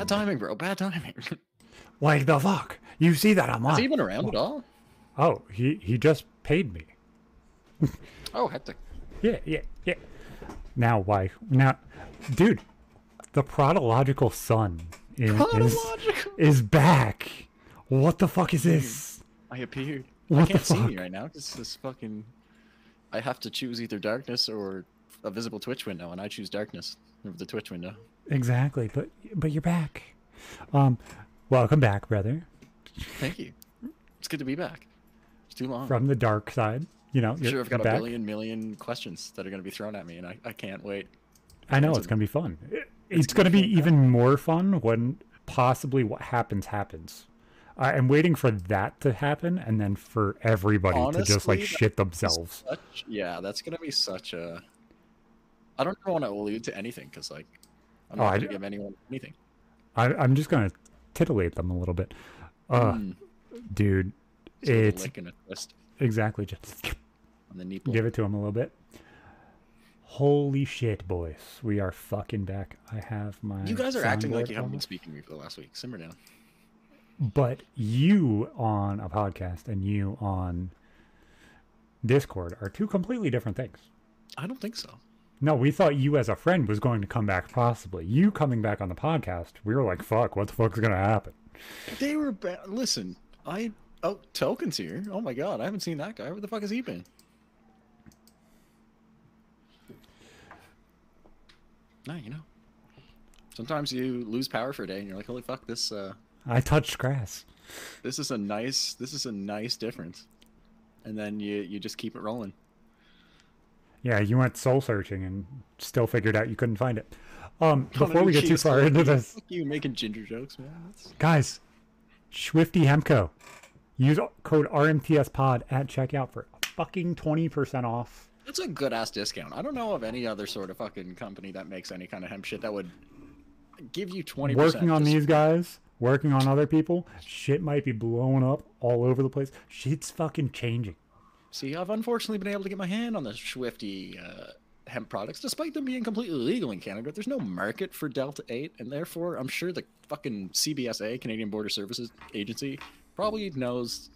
Bad timing, bro. Bad timing. Like the fuck? You see that I'm on? Is he even around at all? Oh, he just paid me. Oh, hectic. Yeah. Now why? Now, dude, the Prodigal Son is back. What the fuck is this? I appeared. What I can't the see fuck? me right now because this fucking. I have to choose either darkness or a visible Twitch window, and I choose darkness over the Twitch window. Exactly, but you're back. Welcome back, brother. Thank you. It's good to be back. It's too long. From the dark side, you know. I'm sure I've got a back. million questions that are going to be thrown at me, and I can't wait. I know it's going to be fun. It's going to be even more fun when possibly what happens. I'm waiting for that to happen, and then for everybody to just like shit themselves. That's going to be such a. I don't want to allude to anything because like I'm not going to give anyone anything. I'm just going to titillate them a little bit. Dude, it's licking a twist. Exactly. Just on the nipple. Give it to him a little bit. Holy shit, boys. We are fucking back. I have my. You guys are acting like you haven't been speaking to me for the last week. Simmer down. But you on a podcast and you on Discord are two completely different things. I don't think so. No, we thought you as a friend was going to come back possibly. You coming back on the podcast, we were like, fuck, what the fuck's going to happen? They were listen, oh, Token's here. Oh my god, I haven't seen that guy. Where the fuck has he been? No, you know. Sometimes you lose power for a day and you're like, holy fuck, this I touched grass. This is a nice difference. And then you just keep it rolling. Yeah, you went soul searching and still figured out you couldn't find it. Before we get too far into this, fuck you making ginger jokes, man. Guys, Swifty Hemco. Use code RMTSPod at checkout for fucking 20% off. That's a good ass discount. I don't know of any other sort of fucking company that makes any kind of hemp shit that would give you 20%. Working on these guys, working on other people, shit might be blowing up all over the place. Shit's fucking changing. See, I've unfortunately been able to get my hand on the Swifty hemp products, despite them being completely legal in Canada. There's no market for Delta 8, and therefore I'm sure the fucking CBSA, Canadian Border Services Agency, probably knows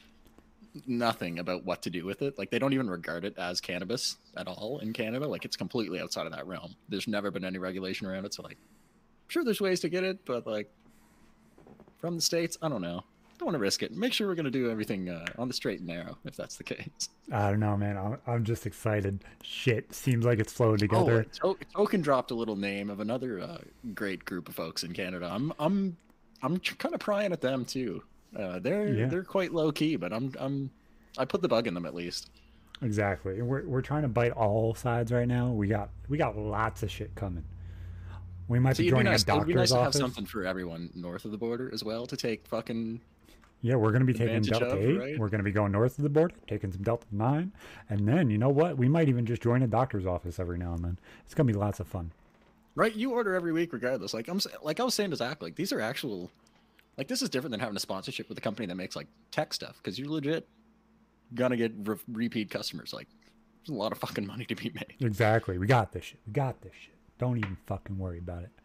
nothing about what to do with it. Like, they don't even regard it as cannabis at all in Canada. Like, it's completely outside of that realm. There's never been any regulation around it, so like, I'm sure there's ways to get it, but like, from the States, I don't know. Don't want to risk it. Make sure we're going to do everything on the straight and narrow, if that's the case. I don't know, man. I'm just excited. Shit seems like it's flowing together. Oh, Token dropped a little name of another great group of folks in Canada. I'm kind of prying at them too. They're quite low key, but I put the bug in them at least. Exactly. We're trying to bite all sides right now. We got lots of shit coming. We might be joining a doctor's office. It'd be nice to have something for everyone north of the border as well to take fucking. Yeah, we're going to be taking Delta 8. Right? We're going to be going north of the border, taking some Delta 9. And then, you know what? We might even just join a doctor's office every now and then. It's going to be lots of fun. Right? You order every week regardless. Like I was saying to Zach, like, these are actual... Like, this is different than having a sponsorship with a company that makes, like, tech stuff. Because you're legit going to get repeat customers. Like, there's a lot of fucking money to be made. Exactly. We got this shit. Don't even fucking worry about it.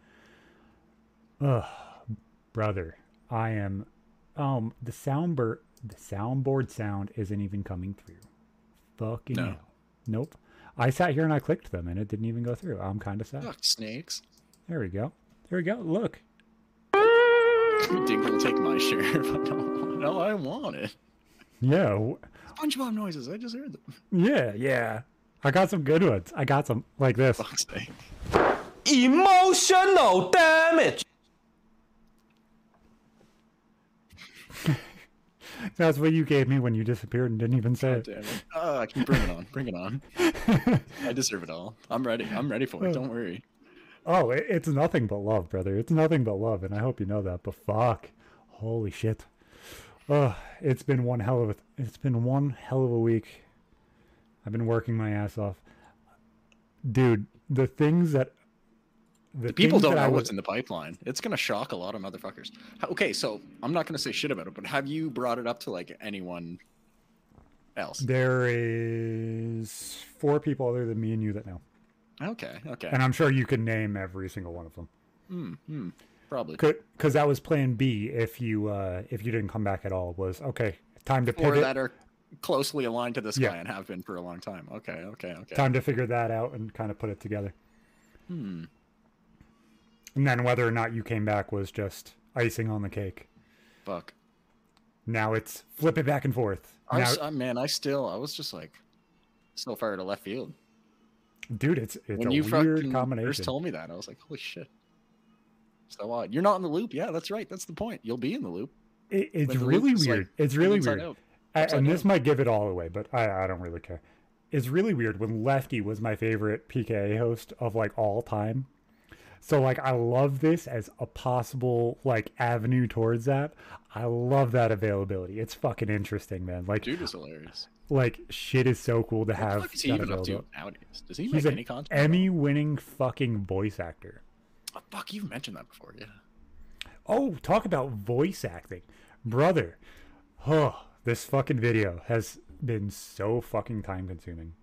Ugh. Brother, I am... the soundboard sound isn't even coming through. Fucking hell. Nope. I sat here and I clicked them and it didn't even go through. I'm kind of sad. Fuck snakes. There we go. Look. Dingle will take my share if I don't want it. No, I want it. Yeah. SpongeBob noises. I just heard them. Yeah. I got some good ones. I got some like this. Fuck's sake. Emotional damage. That's what you gave me when you disappeared and didn't even say it. Damn it. I can bring it on. I deserve it all. I'm ready for it. Don't worry. Oh, it's nothing but love, brother. It's nothing but love, and I hope you know that. But fuck, holy shit. It's been one hell of a week. I've been working my ass off, dude. The things that the people don't know what's in the pipeline. It's going to shock a lot of motherfuckers. Okay, so I'm not going to say shit about it, but have you brought it up to like anyone else? There is 4 people other than me and you that know. Okay. And I'm sure you can name every single one of them. Probably. Because that was plan B if you didn't come back at all, was okay, time to Or pivot. that are closely aligned to this Yeah. guy and have been for a long time. Okay. Time to figure that out and kind of put it together. Hmm. And then whether or not you came back was just icing on the cake. Fuck. Now it's flip it back and forth. Now, I was just like, so far to left field. dude, it's When a you weird fucking combination. first told me that, I was like, holy shit. So odd. You're not in the loop. Yeah, that's right. That's the point. You'll be in the loop. It's when the really loop is, weird. like, It's really inside weird. out. And this down. might give it all away, but I don't really care. It's really weird when Lefty was my favorite PKA host of like all time. So like I love this as a possible like avenue towards that. I love that availability. It's fucking interesting, man. Like Dude is hilarious. like shit is so cool to What have. the fuck is he that even up to available. nowadays? Does he He's make an any content? Emmy-winning fucking voice actor. Oh, fuck, you've mentioned that before, yeah. Oh, talk about voice acting, brother. Oh, this fucking video has been so fucking time consuming.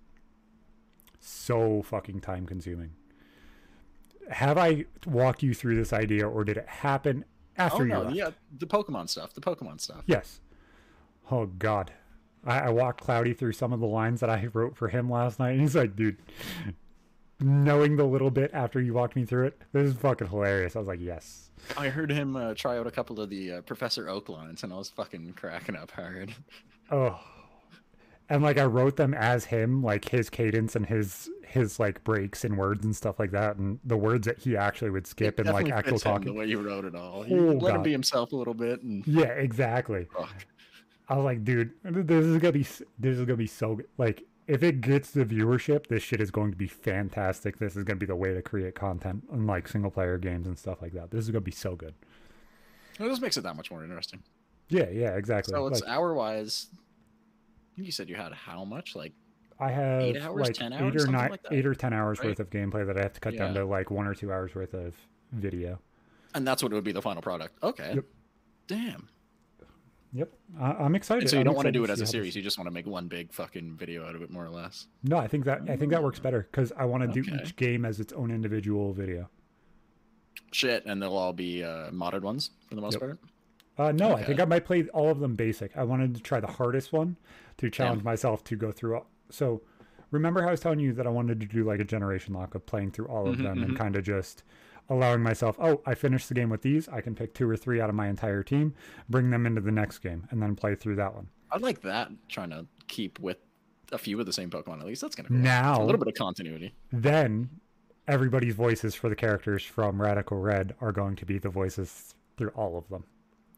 So fucking time consuming. Have I walked you through this idea, or did it happen after Oh you no, left? yeah, the Pokemon stuff. Yes. Oh God, I walked Cloudy through some of the lines that I wrote for him last night, and he's like, "Dude, knowing the little bit after you walked me through it, this is fucking hilarious." I was like, "Yes." I heard him try out a couple of the Professor Oak lines, and I was fucking cracking up hard. Oh, and like I wrote them as him, like his cadence and his like breaks and words and stuff like that, and the words that he actually would skip and like Definitely actual fits him talking. the way you wrote it all. He Oh, let him God. be himself a little bit, and Yeah, exactly. fuck. I was like, dude, this is gonna be so good. Like, if it gets the viewership, this shit is going to be fantastic. This is gonna be the way to create content in like single player games and stuff like that. This is gonna be so good. Well, this makes it that much more interesting. Yeah, exactly. So it's like, hour wise. You said you had how much? Like, I have 8 hours, like 10 8 hours, or something 9, like that, 8 or 10 hours right? worth of gameplay that I have to cut down Yeah. to like 1 or 2 hours worth of video. and that's what it would be the final product. Okay. Yep. Damn. Yep, I'm excited. And so you I'm don't want to excited do it as see a how series. this- You just want to make one big fucking video out of it, more or less. No, I think that works better because I want to do Okay. each game as its own individual video. Shit, and they'll all be modded ones for the most Yep. part. No, I Okay. think I might play all of them basic. I wanted to try the hardest one to challenge myself to go through. So, remember how I was telling you that I wanted to do like a generation lock of playing through all of them and kind of just allowing myself, oh, I finished the game with these. I can pick 2 or 3 out of my entire team, bring them into the next game, and then play through that one. I like that, trying to keep with a few of the same Pokemon at least. That's kind of cool. Now- a little bit of continuity. Then, everybody's voices for the characters from Radical Red are going to be the voices through all of them.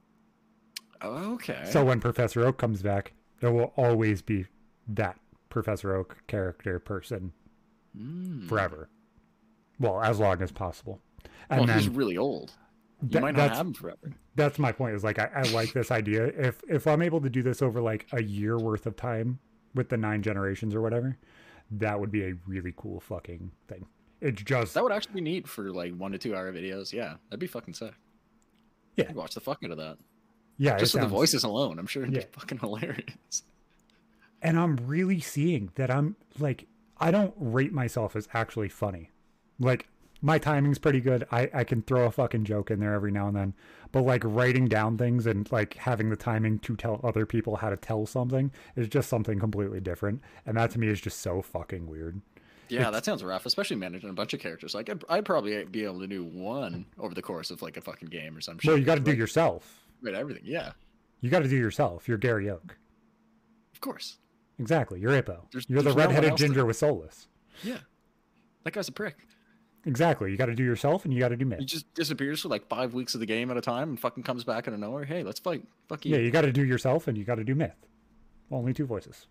Okay. So when Professor Oak comes back, there will always be that Professor Oak character person forever. Well, as long as possible. And well, then he's really old. You that- might not that's- have him forever. that's my point. Is like I like this idea. If I'm able to do this over like a year worth of time with the 9 generations or whatever, that would be a really cool fucking thing. It's just That would actually be neat for like 1 to 2 hour videos. Yeah, that'd be fucking sick. Yeah. I'd watch the fuck out of that. yeah, Just it for the sounds- voices alone, I'm sure it'd Yeah. be fucking hilarious. And I'm really seeing that I'm like, I don't rate myself as actually funny. Like, my timing's pretty good. I can throw a fucking joke in there every now and then. But like writing down things and like having the timing to tell other people how to tell something is just something completely different. And that to me is just so fucking weird. Yeah, that sounds rough, especially managing a bunch of characters. Like, I'd probably be able to do one over the course of like a fucking game or some shit. Well, you got to do Like, yourself. right, everything. Yeah, You got to do yourself. You're Gary Oak. of course. Exactly. You're Hippo. There's- You're the there's no one redheaded else to- ginger with Solus. Yeah, that guy's a prick. Exactly. You got to do yourself and you got to do He myth. just disappears for like 5 weeks of the game at a time and fucking comes back out of nowhere. Hey, let's fight. Fuck you. Yeah, you got to do yourself and you got to do myth. Only 2 voices.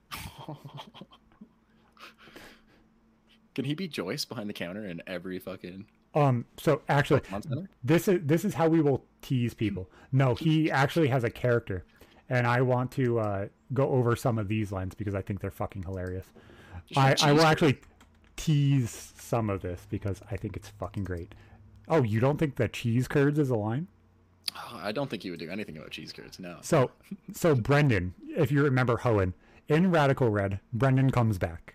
Can he be Joyce behind the counter in every fucking So actually, Pokemon Center? this is how we will tease people. No, he actually has a character, and I want to go over some of these lines because I think they're fucking hilarious. I will actually tease some of this because I think it's fucking great. Oh, you don't think that cheese curds is a line? Oh, I don't think he would do anything about cheese curds. No. So Brendan, if you remember Hoenn, in Radical Red, Brendan comes back.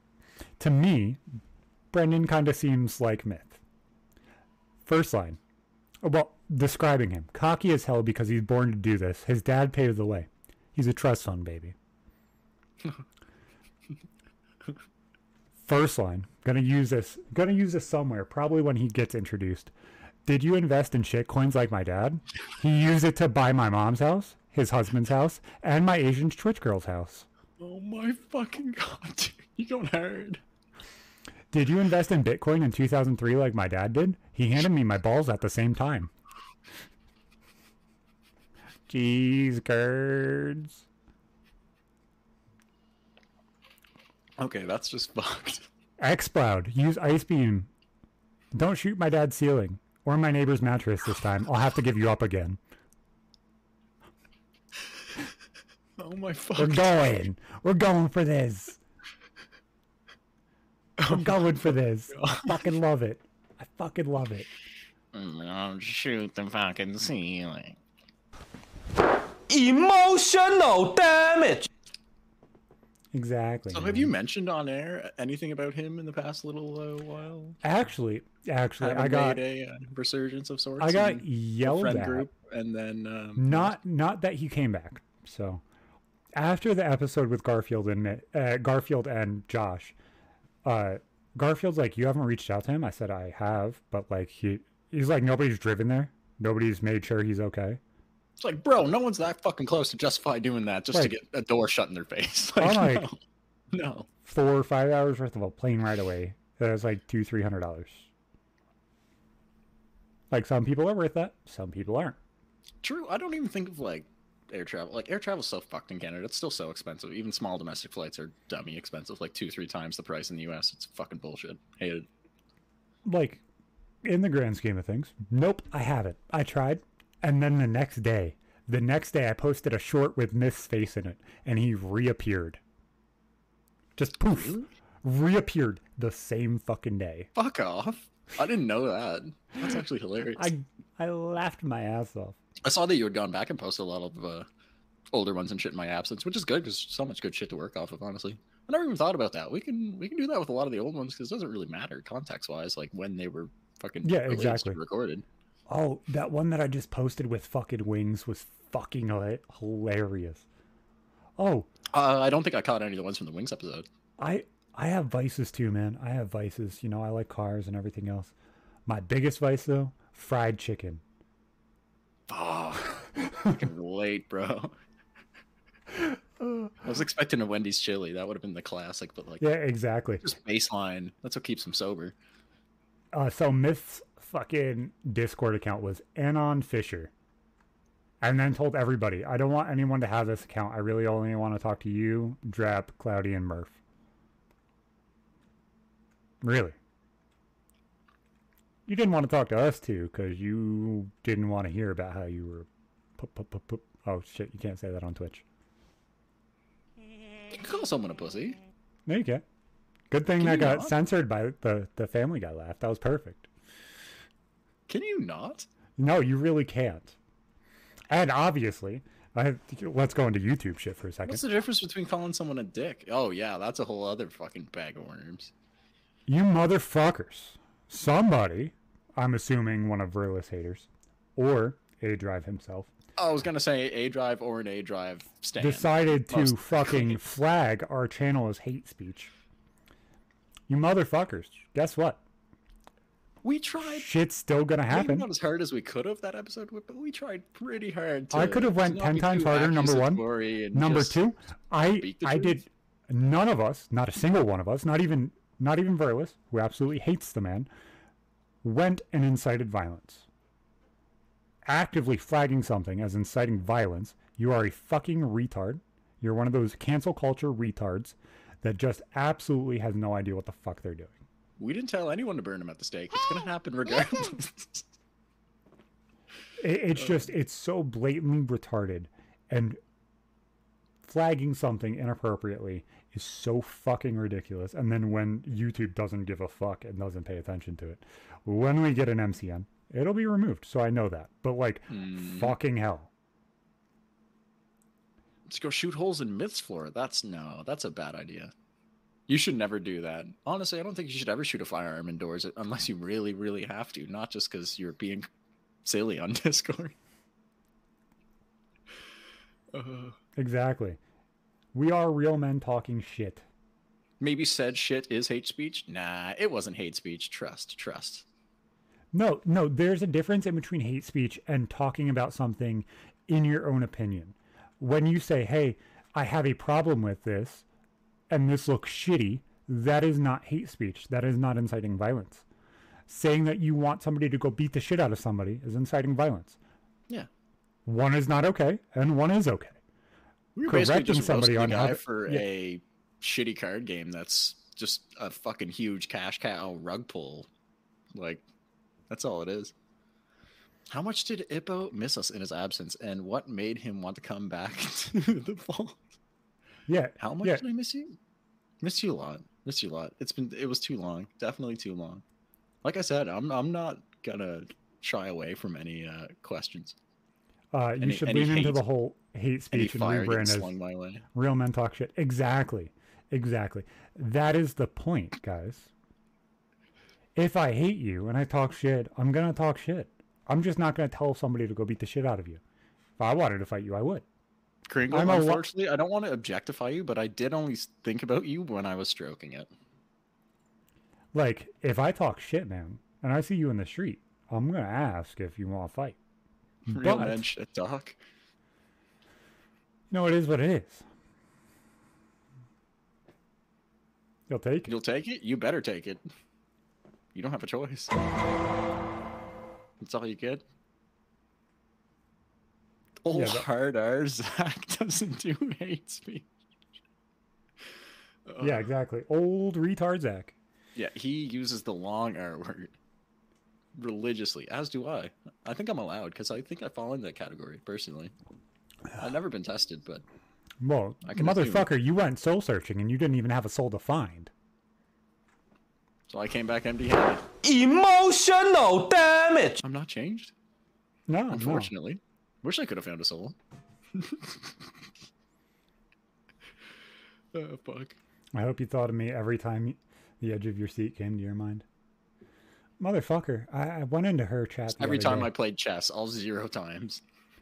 To me, Brendan kind of seems like Myth. First line, Well, describing him. Cocky as hell because he's born to do this. His dad paved the way. He's a trust fund baby. First line. Gonna use this somewhere, probably when he gets introduced. Did you invest in shitcoins like my dad? He used it to buy my mom's house, his husband's house, and my Asian Twitch girl's house. Oh my fucking god, dude. You going hard. Did you invest in Bitcoin in 2003 like my dad did? He handed me my balls at the same time. Cheese curds. Okay, that's just fucked. Xcloud. Use Ice Beam. Don't shoot my dad's ceiling. Or my neighbor's mattress this time. I'll have to give you up again. Oh my fuck. We're going. We're going for this. We're going for this. I fucking love it. I fucking love it. Don't shoot the fucking ceiling. Emotional damage. Exactly. So have you mentioned on air anything about him in the past little while? Actually, I got made a resurgence of sorts. I got in yelled friend at. group, and then Not that he came back. So after the episode with Garfield and Josh, Garfield's like, you haven't reached out to him? I said, I have, but like he's like, nobody's driven there. Nobody's made sure he's okay. It's like, bro, no one's that fucking close to justify doing that just to get a door shut in their face. Like, no. 4 or 5 hours worth of a plane ride away. That was like $200-300. Like, some people are worth that. Some people aren't. True. I don't even think of like air travel. Like, air travel's so fucked in Canada. It's still so expensive. Even small domestic flights are dummy expensive. Like 2-3 times the price in the US. It's fucking bullshit. Hate it. Like, in the grand scheme of things, nope, I haven't. I tried. And then the next day I posted a short with Myth's face in it, and he reappeared. Just poof. Really? Reappeared the same fucking day. Fuck off. I didn't know that. That's actually hilarious. I laughed my ass off. I saw that you had gone back and posted a lot of older ones and shit in my absence, which is good because so much good shit to work off of, honestly. I never even thought about that. We can do that with a lot of the old ones because it doesn't really matter context-wise, like when they were fucking exactly recorded. Oh, that one that I just posted with fucking wings was fucking hilarious. Oh. I don't think I caught any of the ones from the Wings episode. I have vices too, man. I have vices. You know, I like cars and everything else. My biggest vice, though, fried chicken. Oh, I can relate, bro. I was expecting a Wendy's chili. That would have been the classic, but like... Yeah, exactly. Just baseline. That's what keeps him sober. So Myth's fucking Discord account was Anon Fisher. And then told everybody, I don't want anyone to have this account. I really only want to talk to you, Drap, Cloudy, and Murph. Really? You didn't want to talk to us too, because you didn't want to hear about how you were... Oh shit, you can't say that on Twitch. You can call someone a pussy. No, you can't. Good thing Can that you got not? censored by the Family Guy laugh. That was perfect. Can you not? No, you really can't. And obviously, let's go into YouTube shit for a second. What's the difference between calling someone a dick? Oh yeah, that's a whole other fucking bag of worms. You motherfuckers. Somebody, I'm assuming one of Verlis haters, or A-Drive himself, I was gonna say A Drive or an A Drive stand. decided to Most fucking likely. flag our channel as hate speech. You motherfuckers. Guess what? We tried. Shit's still gonna Maybe happen. not as hard as we could have that episode, but we tried pretty hard. To, I could have went to not 10 be times too harder, number one. accusatory and Number just two, I speak the did truth. none of us, not a single one of us, not even Verlis, who absolutely hates the man, went and incited violence. Actively flagging something as inciting violence, you are a fucking retard. You're one of those cancel culture retards that just absolutely has no idea what the fuck they're doing. We didn't tell anyone to burn him at the stake. It's gonna happen regardless. It's so blatantly retarded, and flagging something inappropriately is so fucking ridiculous. And then when YouTube doesn't give a fuck and doesn't pay attention to it, when we get an MCN, it'll be removed. So I know that. But like, fucking hell. Let's go shoot holes in Myth's floor. That's a bad idea. You should never do that. Honestly, I don't think you should ever shoot a firearm indoors unless you really, really have to. Not just because you're being silly on Discord. Exactly. We are real men talking shit. Maybe said shit is hate speech. Nah, it wasn't hate speech. Trust. No, there's a difference in between hate speech and talking about something in your own opinion. When you say, hey, I have a problem with this and this looks shitty, that is not hate speech. That is not inciting violence. Saying that you want somebody to go beat the shit out of somebody is inciting violence. Yeah. One is not okay and one is okay. We were basically just somebody on how for a shitty card game that's just a fucking huge cash cow rug pull. Like, that's all it is. How much did Ippo miss us in his absence, and what made him want to come back to the vault? Yeah. How much did I miss you? Miss you a lot. It was too long. Definitely too long. Like I said, I'm not gonna shy away from any questions. You should lean into the whole hate speech and rebrand as real men talk shit. Exactly. That is the point, guys. If I hate you and I talk shit, I'm going to talk shit. I'm just not going to tell somebody to go beat the shit out of you. If I wanted to fight you, I would. Kringle, unfortunately, I don't want to objectify you, but I did only think about you when I was stroking it. Like, if I talk shit, man, and I see you in the street, I'm going to ask if you want to fight. Real men shit talk. No, it is what it is. You'll take it? You'll take it? You better take it. You don't have a choice. That's all you get. Old hard R Zach doesn't do hate speech. Yeah, exactly. Old retard Zach. Yeah, he uses the long R word religiously, as do I. I think I'm allowed because I think I fall into that category personally. I've never been tested, but well, motherfucker, you went soul searching and you didn't even have a soul to find. So I came back empty-handed. Emotional damage. I'm not changed. No, unfortunately. Wish I could have found a soul. Oh fuck. I hope you thought of me every time the edge of your seat came to your mind. Motherfucker, I went into her chat every time I played chess, all 0 times.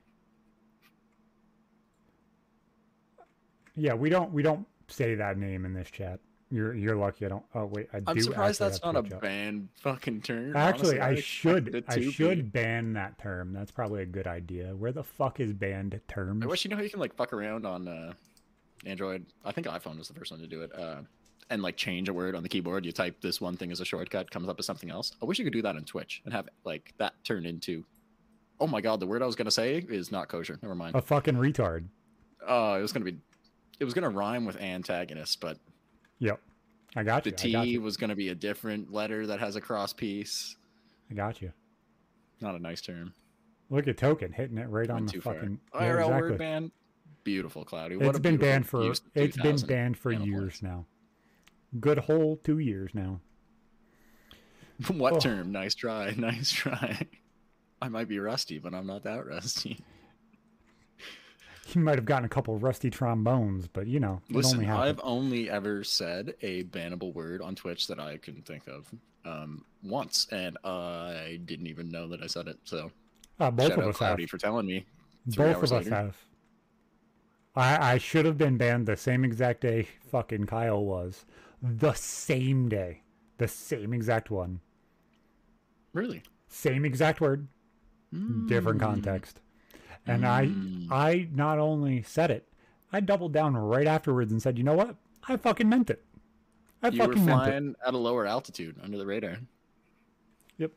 Yeah, we don't say that name in this chat. You're lucky I don't. Oh wait, I'm surprised that's not a banned fucking term. Actually, honestly, I should ban that term. That's probably a good idea. Where the fuck is banned terms? I wish you can like fuck around on Android. I think iPhone was the first one to do it. And like change a word on the keyboard. You type this one thing as a shortcut, comes up as something else. I wish you could do that on Twitch and have like that turn into. Oh my god, the word I was gonna say is not kosher. Never mind. A fucking retard. It was gonna rhyme with antagonist, but. Yep. I got you. The T was going to be a different letter that has a cross piece. I got you. Not a nice term. Look at Token hitting it right on the fucking IRL word ban. Beautiful, Cloudy. It's been banned for years now. Good whole 2 years now. What term? Nice try. Nice try. I might be rusty, but I'm not that rusty. He might have gotten a couple rusty trombones, but you know, listen, I've only ever said a bannable word on Twitch that I can think of once, and I didn't even know that I said it. So, both of us Cloudy have. For telling me. Both of us have. I should have been banned the same exact day fucking Kyle was. The same day. The same exact one. Really? Same exact word. Different context. And I not only said it, I doubled down right afterwards and said, you know what? I fucking meant it. You were flying at a lower altitude under the radar. Yep.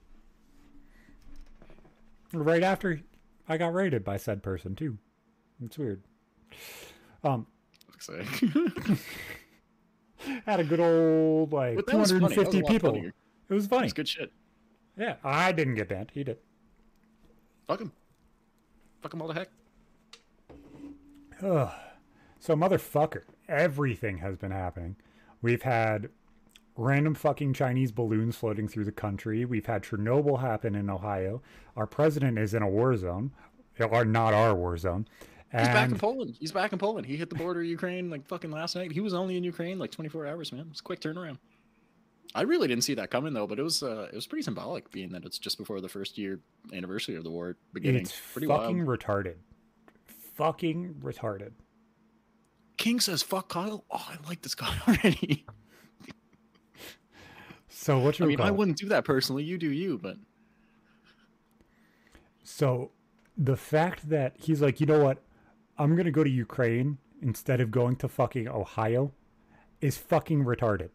Right after I got raided by said person too. It's weird. Looks like. Had a good old 250 people. It was funny. It's good shit. Yeah, I didn't get banned. He did. Fuck him. Fuck him all the heck. So motherfucker, everything has been happening. We've had random fucking Chinese balloons floating through the country. We've had Chernobyl happen in Ohio. Our president is in a war zone, or not our war zone. He's back in Poland. He hit the border of Ukraine like fucking last night. He was only in Ukraine like 24 hours, man. It's a quick turnaround. I really didn't see that coming though, but it was pretty symbolic, being that it's just before the first year anniversary of the war beginning. It's Pretty fucking wild. retarded. Fucking retarded. King says, "Fuck Kyle." Oh, I like this guy already. So what you I mean, I call it? wouldn't do that personally. You do you, but So the fact that he's like, you know what, I'm gonna go to Ukraine instead of going to fucking Ohio is fucking retarded.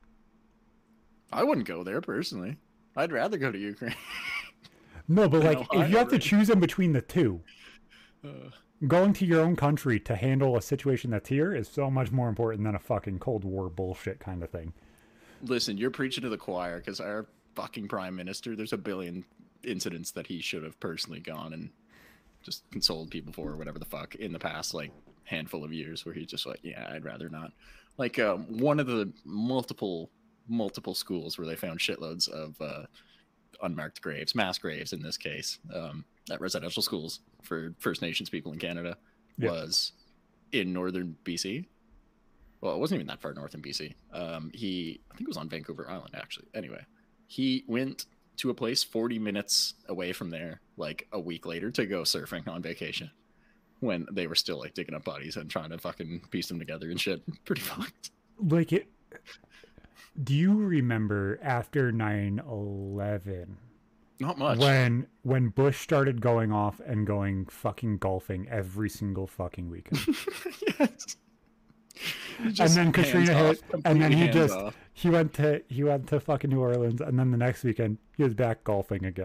I wouldn't go there personally. I'd rather go to Ukraine. No, but like, Ohio, if you have to right? choose in between the two, Uh, going to your own country to handle a situation that's here is so much more important than a fucking Cold War bullshit kind of thing. Listen, you're preaching to the choir because our fucking prime minister, there's a billion incidents that he should have personally gone and just consoled people for, or whatever the fuck, in the past like handful of years, where he's just like, yeah, I'd rather not. Like one of the multiple schools where they found shitloads of unmarked graves, mass graves in this case, at residential schools for First Nations people in Canada, Yeah. was in northern BC. Well, it wasn't even that far north in BC. I think it was on Vancouver Island, actually. Anyway, he went to a place 40 minutes away from there, like a week later, to go surfing on vacation, when they were still like digging up bodies and trying to fucking piece them together and shit. Pretty fucked. Like it. Do you remember after 9/11 Not much. when Bush started going off and going fucking golfing every single fucking weekend? Yes. And then Katrina hit, and then completely he went to fucking New Orleans, and then the next weekend he was back golfing again.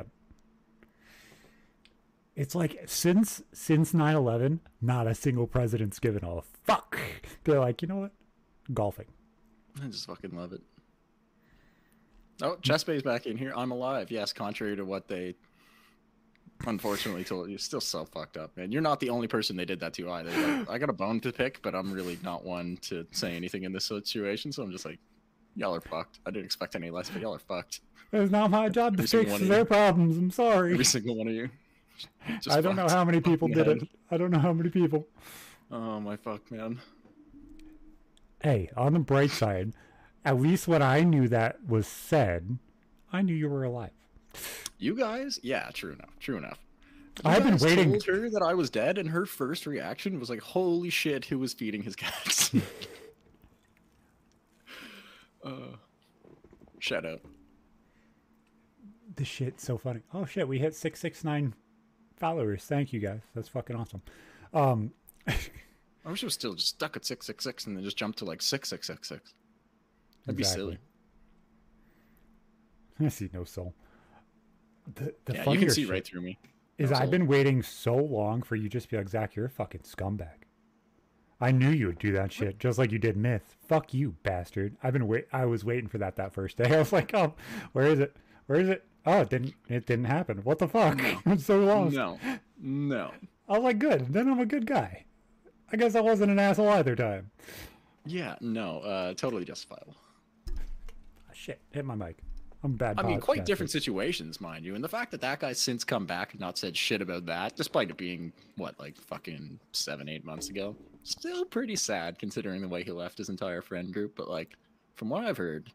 It's like since 9/11, not a single president's given a fuck. They're like, you know what, golfing. I just fucking love it. Oh, Chess Bay's back in here. I'm alive. Yes, contrary to what they unfortunately told you. Still so fucked up, man. You're not the only person they did that to either. Like, I got a bone to pick, but I'm really not one to say anything in this situation, so I'm just like, y'all are fucked. I didn't expect any less, but y'all are fucked. It's not my job to Every single fix one of their you. problems. I'm sorry. Every single one of you. Just I don't know fucked. how many people did Man. it. I don't know how many people. Oh my fuck, man. Hey, on the bright side, at least when I knew that was said, I knew you were alive. You guys? Yeah, true enough. True enough. You I've been guys waiting. told her that I was dead, and her first reaction was like, "Holy shit, who was feeding his cats?" Shout out. This shit's so funny. Oh shit, we hit 669 followers. Thank you guys. That's fucking awesome. I wish it was still just stuck at 666 and then just jumped to like 6666. That'd be silly. I see no soul. The Yeah, you funnier can see shit right through me. is No I've soul. been waiting so long for you just to be like, Zach, you're a fucking scumbag. I knew you would do that shit, just like you did Myth. Fuck you, bastard. I was waiting for that first day. I was like, oh, where is it? Where is it? Oh, it didn't happen. What the fuck? No. I'm so lost. No. I was like, good. Then I'm a good guy. I guess I wasn't an asshole either time. Yeah, no. Totally justifiable. Ah, shit, hit my mic. I'm a bad. I mean, quite podcaster. different situations, mind you. And the fact that that guy's since come back and not said shit about that, despite it being, what, like fucking 7-8 months ago, still pretty sad considering the way he left his entire friend group. But, like, from what I've heard,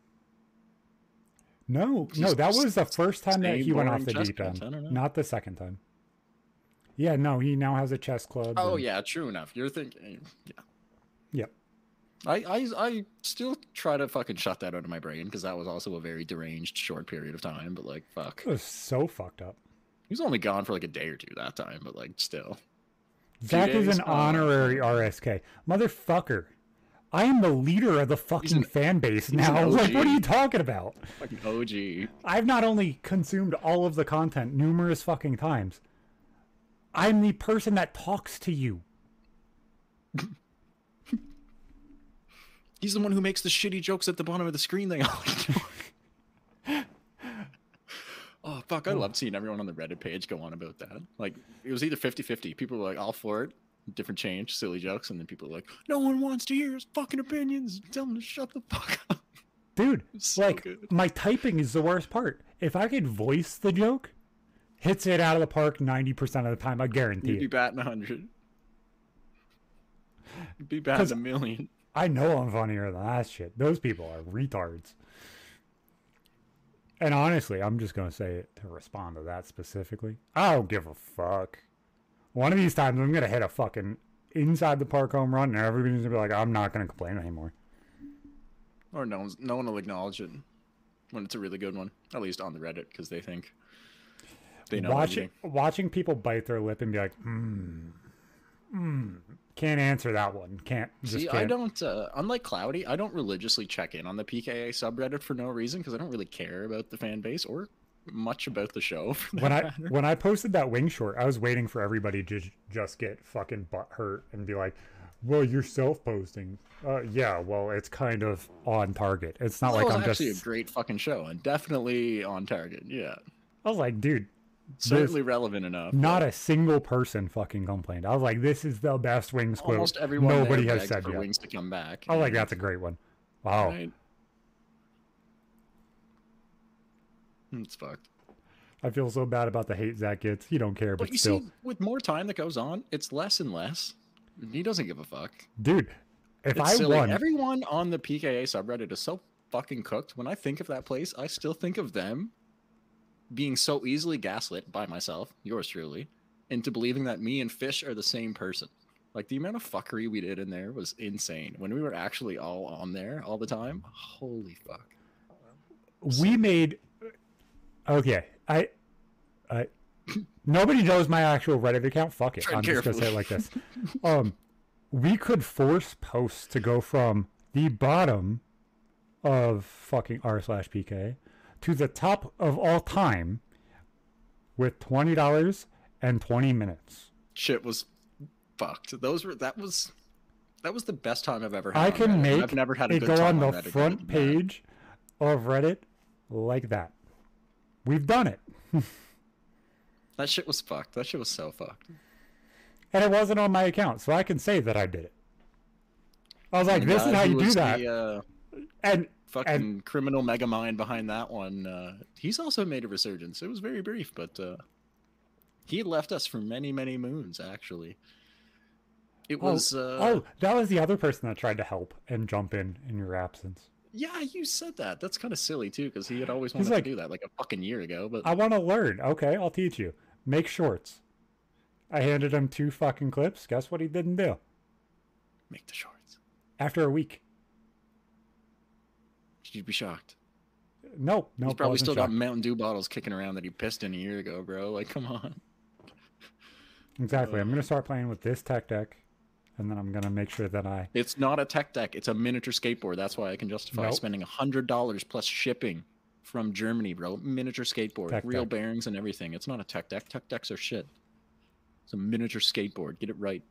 No, Just that was the first time that same he went off boring the chess deep clubs, end. I don't know. Not the second time. Yeah, no, he now has a chess club. oh, and- yeah, true enough. You're thinking, yeah. Yep. I still try to fucking shut that out of my brain because that was also a very deranged short period of time. But like, fuck, It was so fucked up. he was only gone for like a day or two that time. But like, still, Zach is days? an Oh, honorary RSK. Motherfucker. I am the leader of the fucking an- fan base an now. Like, what OG. are you talking about? fucking OG. I've not only consumed all of the content numerous fucking times, I'm the person that talks to you. He's the one who makes the shitty jokes at the bottom of the screen. They all do. Oh fuck! I loved seeing everyone on the Reddit page go on about that. Like, it was either 50-50. People were like all for it, different change, silly jokes, and then people were like, no one wants to hear his fucking opinions. Tell him to shut the fuck up. Dude, So like, good. my typing is the worst part. If I could voice the joke, hits it out of the park 90% of the time, I guarantee You'd be it. batting 100. You'd be batting 1 million. I know I'm funnier than that shit. Those people are retards. And honestly, I'm just gonna say it to respond to that specifically. I don't give a fuck. One of these times, I'm gonna hit a fucking inside the park home run, and everybody's gonna be like, "I'm not gonna complain anymore." Or no one will acknowledge it when it's a really good one, at least on the Reddit, because they think they know Watching people bite their lip and be like, can't answer that one. Can't. See, can't. I don't. Unlike Cloudy, I don't religiously check in on the PKA subreddit for no reason because I don't really care about the fan base or much about the show. When I posted that wing short, I was waiting for everybody to just get fucking butt hurt and be like, "Well, you're self-posting." Yeah, well, it's kind of on target. It's not like I'm just. Actually, a great fucking show and definitely on target. Yeah, I was like, dude. Certainly relevant enough. Not a single person fucking complained. I was like, "This is the best Wings quote." Almost everyone nobody there has said for yet. Wings to come back. I was like, "That's a great one." Wow, right? It's fucked. I feel so bad about the hate Zach gets. He don't care, but you still. See, with more time that goes on, it's less and less. He doesn't give a fuck, dude. If it's I silly. won, everyone on the PKA subreddit is so fucking cooked. When I think of that place, I still think of them being so easily gaslit by myself, yours truly, into believing that me and Fish are the same person. Like, the amount of fuckery we did in there was insane. When we were actually all on there all the time, holy fuck. We made... Okay, nobody knows my actual Reddit account. Fuck it. I'm just going to say it like this. We could force posts to go from the bottom of fucking r/PK to the top of all time with $20 and 20 minutes. Shit was fucked. That was the best time I've ever had. I can make I've never had a it good go time on the front page of Reddit like that. We've done it. That shit was fucked. That shit was so fucked. And it wasn't on my account, so I can say that I did it. I was like, this is how you do that. And fucking criminal megamind behind that one. He's also made a resurgence. It was very brief, but he left us for many, many moons, actually. It was... that was the other person that tried to help and jump in your absence. Yeah, you said that. That's kind of silly, too, because he had always wanted to do that like a fucking year ago. But I want to learn. Okay, I'll teach you. Make shorts. I handed him 2 fucking clips. Guess what he didn't do? Make the shorts. After a week. You'd be shocked. Nope. He's probably still got Mountain Dew bottles kicking around that he pissed in a year ago, bro. Like, come on. Exactly. I'm going to start playing with this tech deck, and then I'm going to make sure that It's not a tech deck. It's a miniature skateboard. That's why I can justify spending $100 plus shipping from Germany, bro. Miniature skateboard. Tech real deck. bearings and everything. It's not a tech deck. Tech decks are shit. It's a miniature skateboard. Get it right.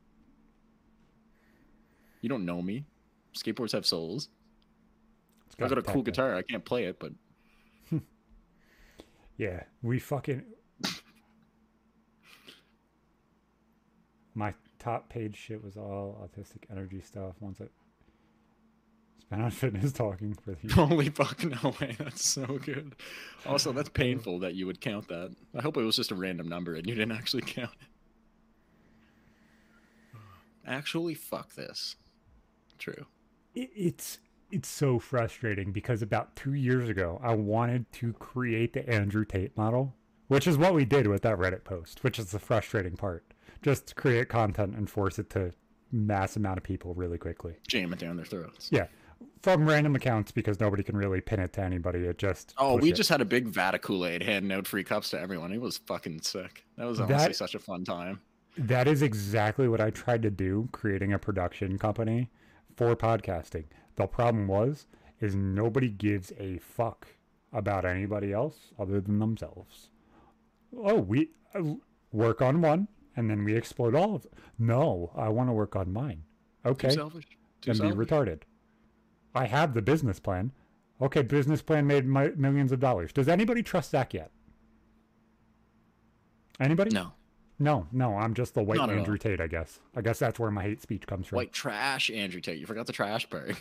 You don't know me. Skateboards have souls. I've got a cool guitar. I can't play it, but... Yeah, we fucking... My top page shit was all autistic energy stuff once I spent on fitness talking for the... Holy fuck, no way. That's so good. Also, that's painful that you would count that. I hope it was just a random number and you didn't actually count it. Actually, fuck this. True. It's so frustrating because about 2 years ago, I wanted to create the Andrew Tate model, which is what we did with that Reddit post, which is the frustrating part. Just to create content and force it to mass amount of people really quickly. Jam it down their throats. Yeah. From random accounts because nobody can really pin it to anybody. It just... we just had a big vat of Kool-Aid handing out free cups to everyone. It was fucking sick. That was honestly such a fun time. That is exactly what I tried to do, creating a production company for podcasting. The problem is nobody gives a fuck about anybody else other than themselves. Oh, we work on one, and then we explode all of it. No, I want to work on mine. Okay. Too selfish. Be retarded. I have the business plan. Okay, business plan made millions of dollars. Does anybody trust Zach yet? Anybody? No, I'm just the white Andrew Tate, I guess. I guess that's where my hate speech comes from. White trash Andrew Tate. You forgot the trash part.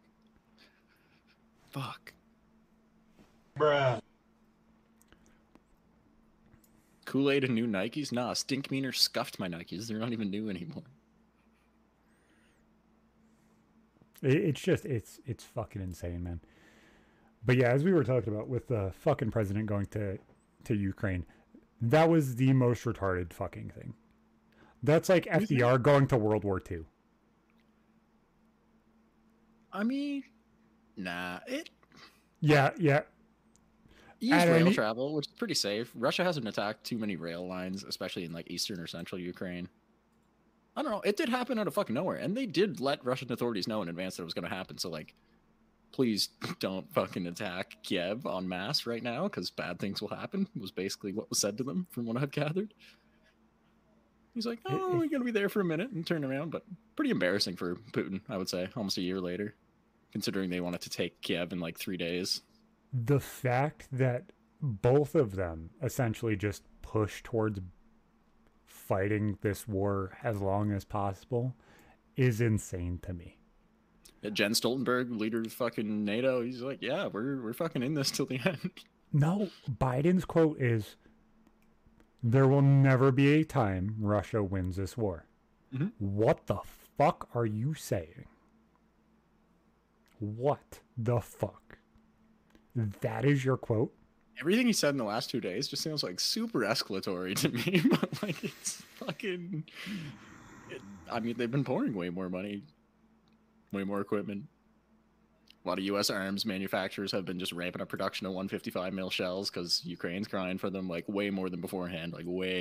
Fuck. Bruh. Kool-Aid and new Nikes? Nah, Stinkmeaner scuffed my Nikes. They're not even new anymore. It's fucking insane, man. But yeah, as we were talking about with the fucking president going to Ukraine, that was the most retarded fucking thing. That's like FDR going to World War II. I mean, nah. Yeah. Use rail travel, which is pretty safe. Russia hasn't attacked too many rail lines, especially in like eastern or central Ukraine. I don't know. It did happen out of fucking nowhere, and they did let Russian authorities know in advance that it was going to happen. So like, please don't fucking attack Kiev en masse right now, because bad things will happen. Was basically what was said to them, from what I've gathered. He's like, oh, we're going to be there for a minute and turn around, but pretty embarrassing for Putin, I would say, almost a year later, considering they wanted to take Kiev in like 3 days. The fact that both of them essentially just push towards fighting this war as long as possible is insane to me. Jens Stoltenberg, leader of fucking NATO, he's like, yeah, we're fucking in this till the end. No, Biden's quote is, there will never be a time Russia wins this war. Mm-hmm. What the fuck are you saying? What the fuck? That is your quote? Everything he said in the last 2 days just sounds like super escalatory to me, but like it's fucking... I mean, they've been pouring way more money, way more equipment. A lot of U.S. arms manufacturers have been just ramping up production of 155 mil shells because Ukraine's crying for them like way more than beforehand,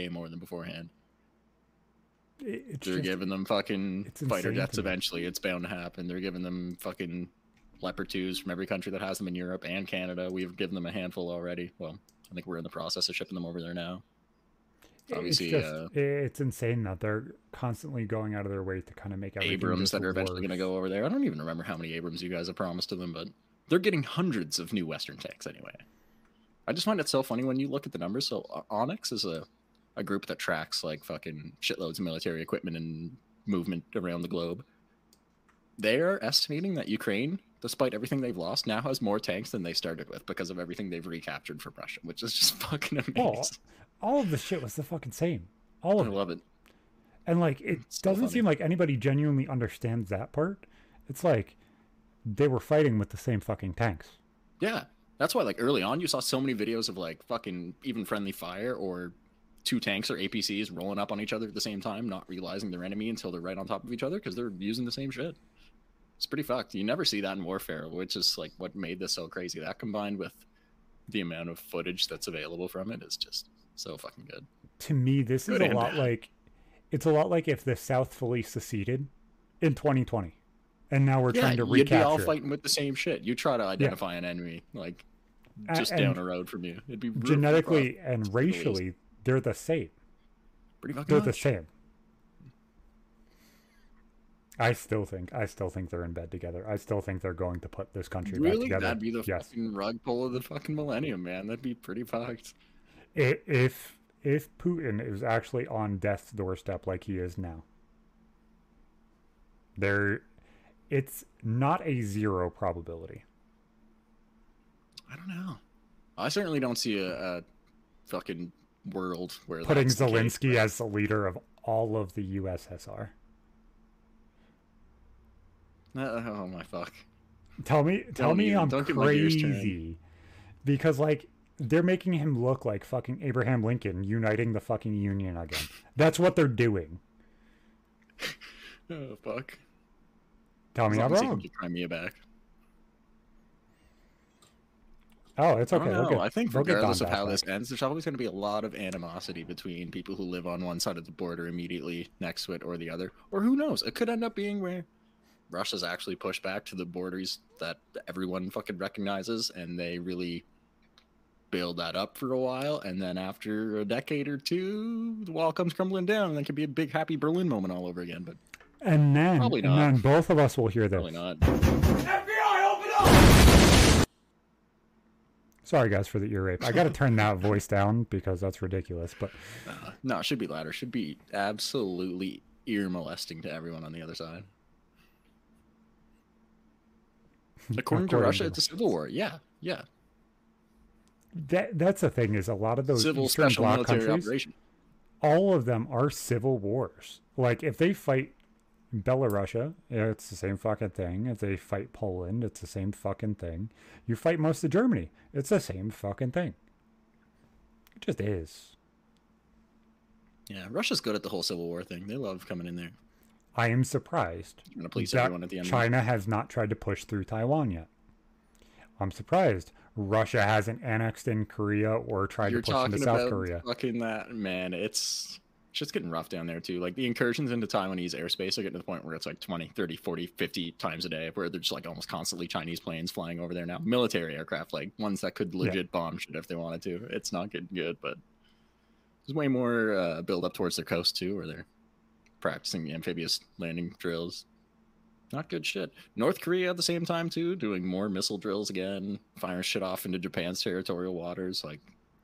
They're giving them fucking fighter jets eventually. It's bound to happen. They're giving them fucking Leopard 2s from every country that has them in Europe and Canada. We've given them a handful already. Well, I think we're in the process of shipping them over there now. Obviously, it's insane that they're constantly going out of their way to kind of make everything Abrams that are eventually going to go over there. I don't even remember how many Abrams you guys have promised to them, but they're getting hundreds of new Western tanks anyway. I just find it so funny when you look at the numbers. So Onyx is a group that tracks like fucking shitloads of military equipment and movement around the globe. They are estimating that Ukraine, despite everything they've lost, now has more tanks than they started with because of everything they've recaptured from Russia, which is just fucking amazing. All of the shit was the fucking same. All of it. I love it. And like, it doesn't seem like anybody genuinely understands that part. It's like they were fighting with the same fucking tanks. Yeah. That's why like early on you saw so many videos of like fucking even friendly fire or 2 tanks or APCs rolling up on each other at the same time, not realizing they're enemy until they're right on top of each other because they're using the same shit. It's pretty fucked. You never see that in warfare, which is like what made this so crazy. That combined with the amount of footage that's available from it is just so fucking good. To me, this is a lot like, it's a lot like if the South fully seceded in 2020, and now we're trying to recapture. You'd be all fighting with the same shit. You try to identify an enemy like just down the road from you. It'd be genetically and racially, they're the same. Pretty fucking they're the same. I still think they're in bed together. I still think they're going to put this country back together. That'd be the fucking rug pull of the fucking millennium, man. That'd be pretty fucked. If Putin is actually on death's doorstep like he is now, it's not a 0 probability. I don't know. I certainly don't see a fucking world where putting Zelensky as the leader of all of the USSR. Oh my fuck! Tell me I'm crazy, because like they're making him look like fucking Abraham Lincoln uniting the fucking Union again. That's what they're doing. Oh fuck! Tell me I'm wrong. Crimea back. Oh, it's okay. I think regardless of how this ends, there's always going to be a lot of animosity between people who live on one side of the border immediately next to it or the other. Or who knows? It could end up being where Russia's actually pushed back to the borders that everyone fucking recognizes, and they really build that up for a while, and then after a decade or two, the wall comes crumbling down, and that could be a big happy Berlin moment all over again. But probably not. And then both of us will hear this. Probably not. FBI, open up! Sorry, guys, for the ear rape. I got to turn that voice down because that's ridiculous. But no, it should be louder. It should be absolutely ear molesting to everyone on the other side. According to Russia, it's a civil war. Yeah. That's the thing, is a lot of those civil Eastern Bloc countries, operation. all of them are civil wars. Like if they fight Belarusia, it's the same fucking thing. If they fight Poland, it's the same fucking thing. You fight most of Germany, it's the same fucking thing. It just is. Yeah, Russia's good at the whole Civil War thing. They love coming in there. I am surprised Trying to please that everyone at the end. China has not tried to push through Taiwan yet. I'm surprised Russia hasn't annexed in Korea or tried You're to push into talking South about Korea. fucking that, man. It's just getting rough down there too. Like the incursions into Taiwanese airspace are getting to the point where it's like 20, 30, 40, 50 times a day, where they're just like almost constantly Chinese planes flying over there now. Military aircraft, like ones that could legit bomb shit if they wanted to. It's not getting good, but there's way more build up towards their coast too, where they're practicing amphibious landing drills. Not good shit. North Korea at the same time too, doing more missile drills again, firing shit off into Japan's territorial waters. Like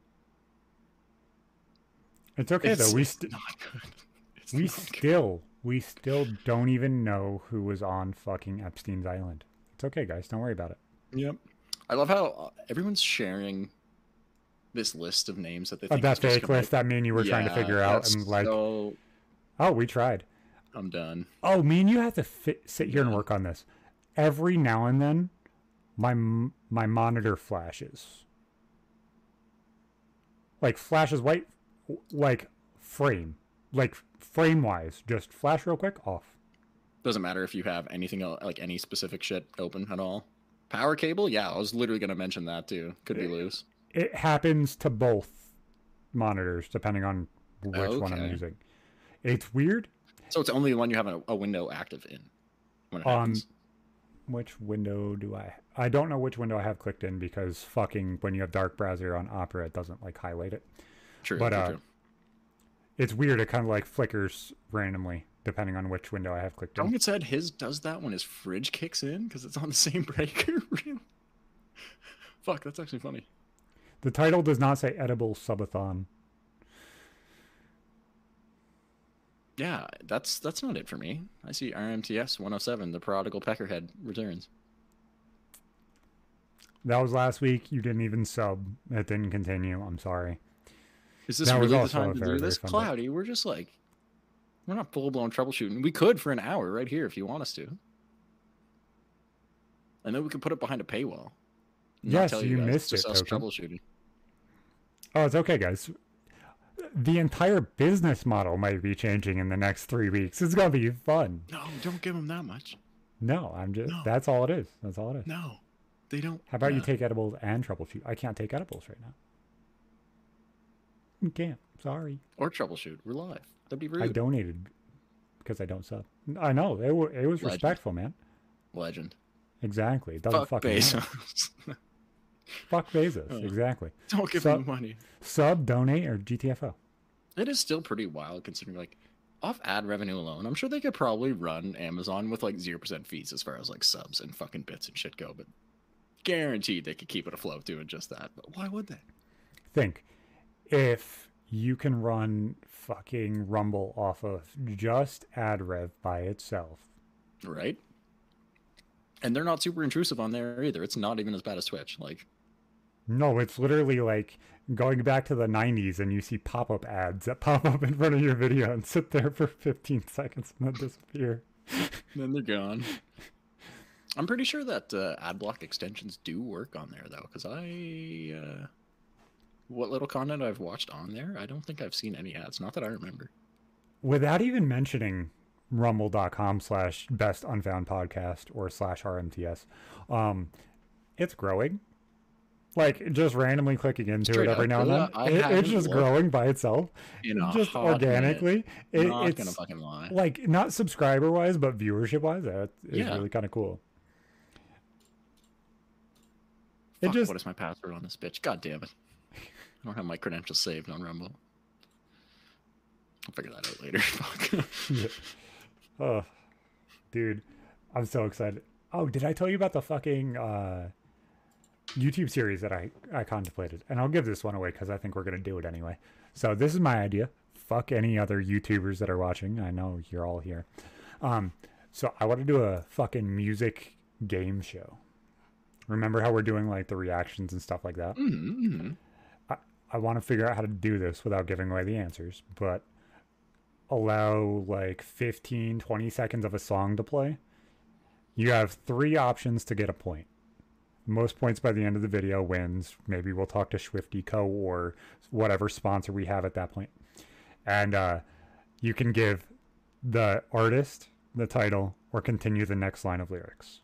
It's okay it's though. not good. It's not good. We still don't even know who was on fucking Epstein's island. It's okay, guys. Don't worry about it. Yep. I love how everyone's sharing this list of names that they think That is just fake gonna, list that me and you were trying to yeah, figure out, that's and like, so oh, we tried. I'm done. Oh, me and you have to sit here and Yeah. work on this. Every now and then, my monitor flashes. Like flashes white, like frame wise. Just flash real quick, off. Doesn't matter if you have anything like any specific shit open at all. Power cable, yeah, I was literally gonna mention that too. Could be loose. It happens to both monitors depending on which one I'm Okay. using. It's weird. So it's only the one you have a window active in when it happens. Which window do I don't know which window I have clicked in because fucking when you have dark browser on Opera, it doesn't like highlight it. True, but true. it's weird. It kind of like flickers randomly depending on which window I have clicked in. Don't get said his does that when his fridge kicks in because it's on the same breaker. Really? Fuck, that's actually funny. The title does not say edible subathon. Yeah, that's not it for me. I see RMTS 107, the prodigal peckerhead returns. That was last week. You didn't even sub. It didn't continue. I'm sorry. Is this That was really the also time a to very, do very this? fun Cloudy, we're just like, we're not full-blown troubleshooting. We could for an hour right here if you want us to. And then we could put it behind a paywall. and not Yes, tell you guys. missed It's just it, us Token. troubleshooting. Oh, it's okay, guys. The entire business model might be changing in the next 3 weeks. It's gonna be fun. No, don't give them that much. No, I'm just. No. That's all it is. That's all it is. No, they don't. How about you yeah. take edibles and troubleshoot? I can't take edibles right now. You can't. Sorry. Or troubleshoot. We're live. That'd be rude. I donated because I don't sub. I know. It was Legend. respectful, man. Legend. Exactly. It doesn't Fuck fucking matter. Bezos. Fuck Bezos. Oh. Exactly. Don't give So- them money. Sub, donate, or GTFO. It is still pretty wild considering, like, off ad revenue alone, I'm sure they could probably run Amazon with like 0% fees as far as like subs and fucking bits and shit go, but guaranteed they could keep it afloat doing just that. But why would they? Think if you can run fucking Rumble off of just ad rev by itself. Right? And they're not super intrusive on there either. It's not even as bad as Twitch. Like, No, it's literally like going back to the 90s and you see pop-up ads that pop up in front of your video and sit there for 15 seconds and then disappear. then they're gone. I'm pretty sure that ad block extensions do work on there though, because what little content I've watched on there, I don't think I've seen any ads. Not that I remember. Without even mentioning rumble.com/best unfound podcast or /RMTS, it's growing. Like just randomly clicking into Straight it every up, now and yeah, then. I It's haven't just looked growing by itself. In a Just hot organically. minute. It, Not it's gonna fucking lie. like not subscriber wise, but viewership wise, that is Yeah. really kind of cool. It Fuck, just what is my password on this bitch? God damn it. I don't have my credentials saved on Rumble. I'll figure that out later. Fuck. yeah. Oh, dude, I'm so excited. Oh, did I tell you about the fucking YouTube series that I contemplated? And I'll give this one away because I think we're gonna do it anyway. So this is my idea. Fuck any other YouTubers that are watching. I know you're all here. So I want to do a fucking music game show. Remember how we're doing like the reactions and stuff like that? Mm-hmm. I want to figure out how to do this without giving away the answers, but allow like 15, 20 seconds of a song to play, you have 3 options to get a point. Most points by the end of the video wins. Maybe we'll talk to Swifty Co. or whatever sponsor we have at that point. And you can give the artist the title or continue the next line of lyrics.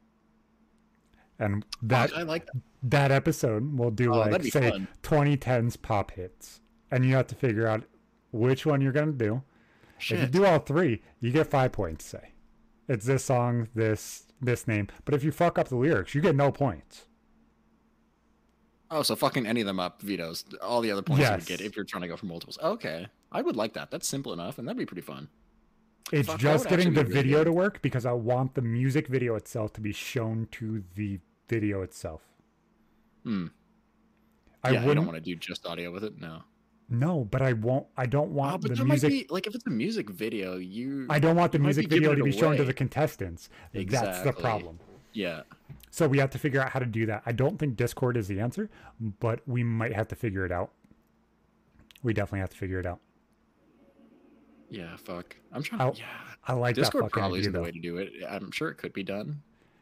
And that I like that episode will do like say fun. 2010s pop hits. And you have to figure out which one you're going to do. Shit. If you do all 3, you get 5 points, say. It's this song, this name. But if you fuck up the lyrics, you get no points. Oh, so fucking any of them up vetoes all the other points you would Yes. get if you're trying to go for multiples. Okay. I would like that. That's simple enough, and that'd be pretty fun. It's Fuck, that just would getting actually the be really video good. to work because I want the music video itself to be shown to the video itself. Hmm. I Yeah, you don't wouldn't. want to do just audio with it? No. No, but I won't. I don't Oh, want but the there music. might be, like, if it's a music video, I don't want the you might music be giving video to it be shown to away. the contestants. That's the Exactly. problem. Yeah. So we have to figure out how to do that. I don't think Discord is the answer, but we might have to figure it out. We definitely have to figure it out. Yeah, fuck. I'm trying I'll- to... Yeah. I like Discord that fucking probably idea, isn't the though. way to do it. I'm sure it could be done.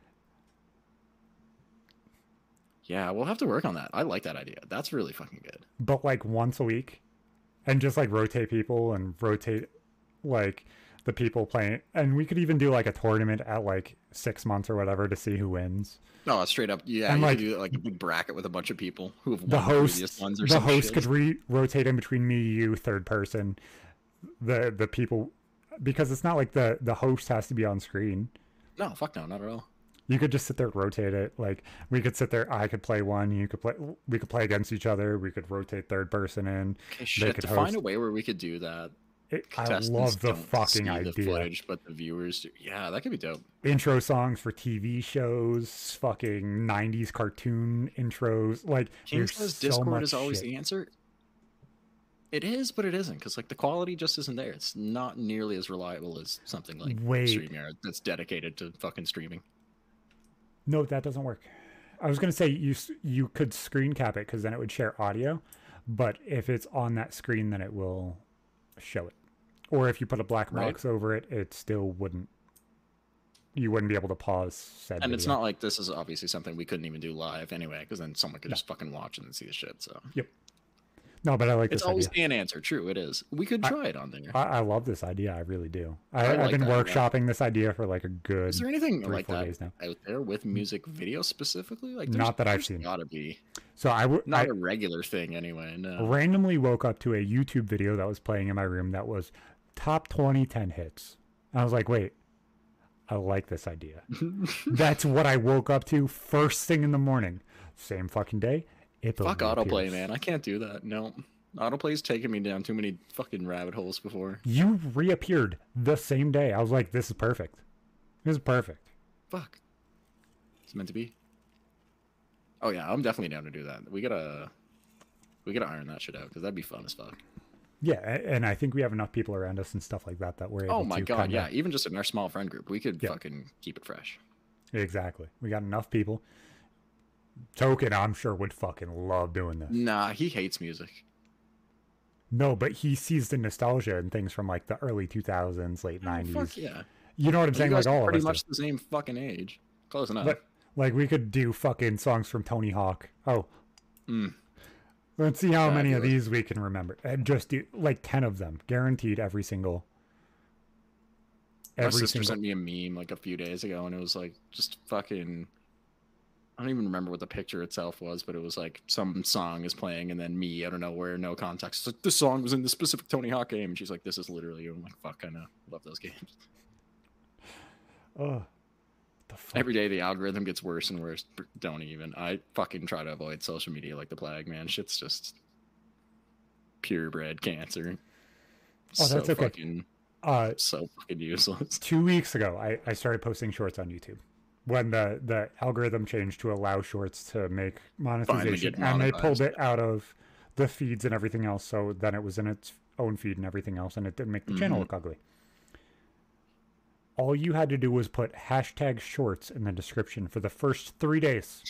Yeah, we'll have to work on that. I like that idea. That's really fucking good. But like once a week, and just like rotate people and rotate like the people playing. And we could even do like a tournament at like 6 months or whatever to see who wins. No, straight up. Yeah, And, you like, could do like a big bracket with a bunch of people who have won The host, previous ones or the some host shit. could rotate in between me, you, third person, the people, because it's not like the host has to be on screen. No, fuck no, not at all. You could just sit there and rotate it. Like we could sit there. I could play one. You could play. We could play against each other. We could rotate third person in. Okay, shit. could To find host. a way where we could do that. I Contestants love the don't fucking see idea. The footage, but the viewers do. Yeah, that could be dope. Intro songs for TV shows. Fucking 90s cartoon intros. Like King there's says so Discord much is always shit. the answer. It is, but it isn't, because like the quality just isn't there. It's not nearly as reliable as something like Wait. StreamYard that's dedicated to fucking streaming. No, that doesn't work. I was gonna say you could screen cap it because then it would share audio, but if it's on that screen, then it will show it. Or if you put a black Right. box over it, it still wouldn't. You wouldn't be able to pause said And it's video. not like this is obviously something we couldn't even do live anyway, because then someone could just fucking watch and then see the shit. So No, but I like it's this always idea. an answer. True, it is. We could try it on there. I love this idea. I really do. I I've like been that a lot. workshopping this idea for like a good. Is there anything 3-4 like that days now. out there with music video specifically? Like, Not that I've there's seen. Gotta be So I would. not a regular thing anyway. No. randomly woke up to a YouTube video that was playing in my room that was top 2010 hits. I was like, wait, I like this idea. That's what I woke up to first thing in the morning. Same fucking day. It Fuck autoplay, reappears. man. I can't do that. No. Autoplay's taken me down too many fucking rabbit holes before. You reappeared the same day. I was like, this is perfect. This is perfect. Fuck. It's meant to be. Oh yeah, I'm definitely down to do that. We gotta iron that shit out because that'd be fun as fuck. Yeah, and I think we have enough people around us and stuff like that that we're able Oh my to god, kinda- yeah. Even just in our small friend group, we could Yeah. fucking keep it fresh. Exactly. We got enough people. Token, I'm sure, would fucking love doing this. Nah, he hates music. No, but he sees the nostalgia and things from like the early 2000s, late Oh, 90s. fuck yeah. You know what I'm You saying? guys Like are all of pretty us. much do. the same fucking age. Close enough. Like we could do fucking songs from Tony Hawk. Oh, Mm. let's see how many of Fabulous. these we can remember. And just do like 10 of them, guaranteed. Every single. My Every sister single. sent me a meme like a few days ago, and it was like just fucking. I don't even remember what the picture itself was, but it was like some song is playing, and then me out of nowhere, no context. It's like this song was in this specific Tony Hawk game, and she's like, "This is literally." You. I'm like, "Fuck, I know, love those games." Oh, the fuck. Every day the algorithm gets worse and worse. Don't even. I fucking try to avoid social media like the plague, man. Shit's just purebred cancer. Oh, that's okay. Fucking, so fucking useless. 2 weeks ago, I started posting shorts on YouTube when the algorithm changed to allow shorts to make monetization, get and they pulled monetized. it out of the feeds and everything else. So then it was in its own feed and everything else, and it didn't make the channel Mhm. look ugly. All you had to do was put hashtag shorts in the description for the first 3 days.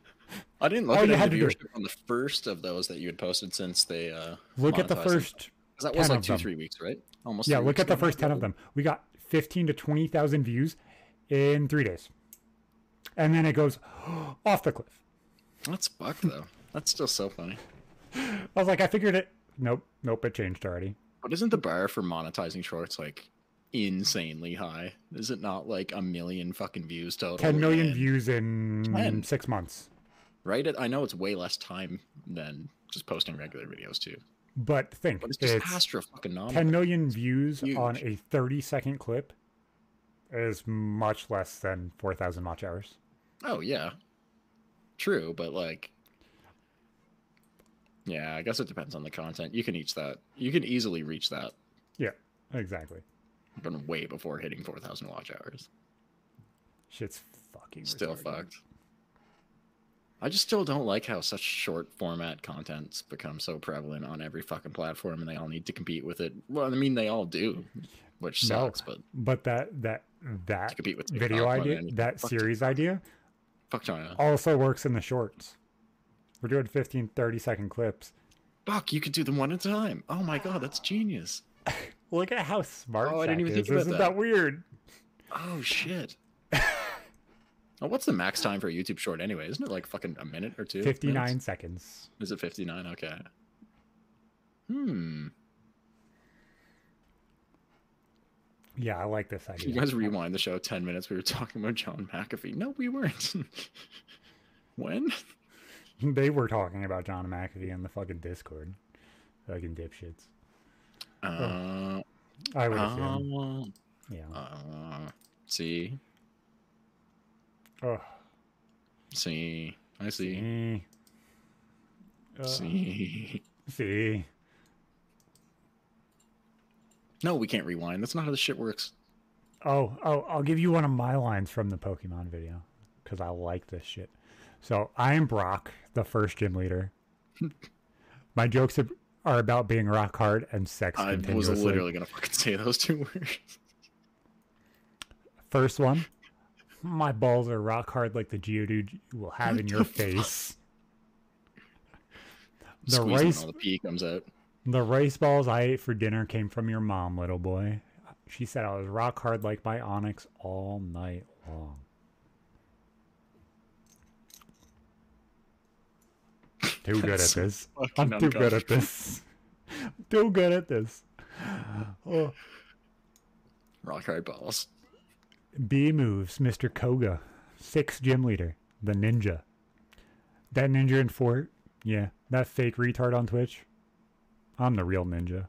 I didn't look All at you any had to do- viewership on the first of those that you had posted since they Look at the monetized them. first 'Cause that was like of 2, them. 3 weeks, right? Almost. Yeah, 3 look weeks at the ago, first 10 of them. We got 15 to 20,000 views in 3 days. And then it goes off the cliff. That's fucked though. That's still so funny. I was like, I figured it. Nope, it changed already. But isn't the bar for monetizing shorts like insanely high? Is it not like a million fucking views total? 10 million and- views in 10. 6 months. Right? I know it's way less time than just posting regular videos too. But think, But it's just it's astro fucking 10 million views Huge. on a 30-second clip is much less than 4,000 watch hours. Oh yeah. True, but like yeah, I guess it depends on the content. You can reach that. You can easily reach that, Yeah, exactly. but way before hitting 4,000 watch hours. Shit's fucking Still retarded. fucked. I just still don't like how such short format content's become so prevalent on every fucking platform, and they all need to compete with it. Well, I mean, they all do, which No, sucks. But but that to compete with video TikTok more idea, than anything. that Fuck series idea, Fuck China. also works in the shorts. We're doing 15, 30-second clips. Fuck, you could do them one at a time. Oh my god, that's genius. Look at how smart Oh, I didn't Zach even is. think about Isn't that. that weird? Oh shit. Oh, what's the max time for a YouTube short anyway? Isn't it like fucking a minute or 2? 59 minutes? seconds. Is it 59? Okay. Yeah, I like this You idea. guys rewind the show 10 minutes. We were talking about John McAfee. No, we weren't. When? They were talking about John McAfee in the fucking Discord. Fucking dipshits. I would assume. Yeah. See? Oh, See? I see. see. See? See. No, we can't rewind. That's not how this shit works. Oh, I'll give you one of my lines from the Pokemon video because I like this shit. So, I am Brock, the first gym leader. My jokes are about being rock hard and sex I continuously. was literally going to fucking say those 2 words. First one, my balls are rock hard like the Geodude you will have in your face. The Squeeze when rice, all the pee comes out. the rice balls I ate for dinner came from your mom, little boy. She said I was rock hard like my Onyx all night long. Too good at That's so this. fucking I'm too good at this. Too good at this. Oh. Rock hard balls. B moves, Mr. Koga. 6 gym leader. The ninja. That ninja in Fort? Yeah. That fake retard on Twitch? I'm the real ninja.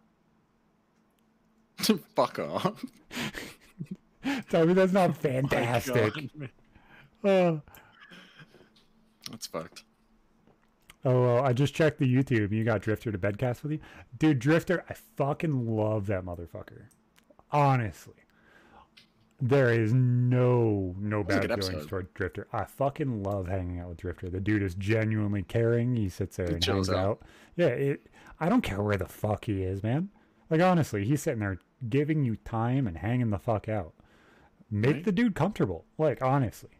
Fuck off. Tell me that's not My fantastic. God, man. Oh, That's fucked. well, I just checked the YouTube. You got Drifter to bedcast with you? Dude, Drifter, I fucking love that motherfucker. Honestly. There is no was a bad good feelings episode. toward Drifter. I fucking love hanging out with Drifter. The dude is genuinely caring. He sits there and chills hangs out. out. Yeah, I don't care where the fuck he is, man. Like, honestly, he's sitting there giving you time and hanging the fuck out. Make Right. the dude comfortable. Like, honestly.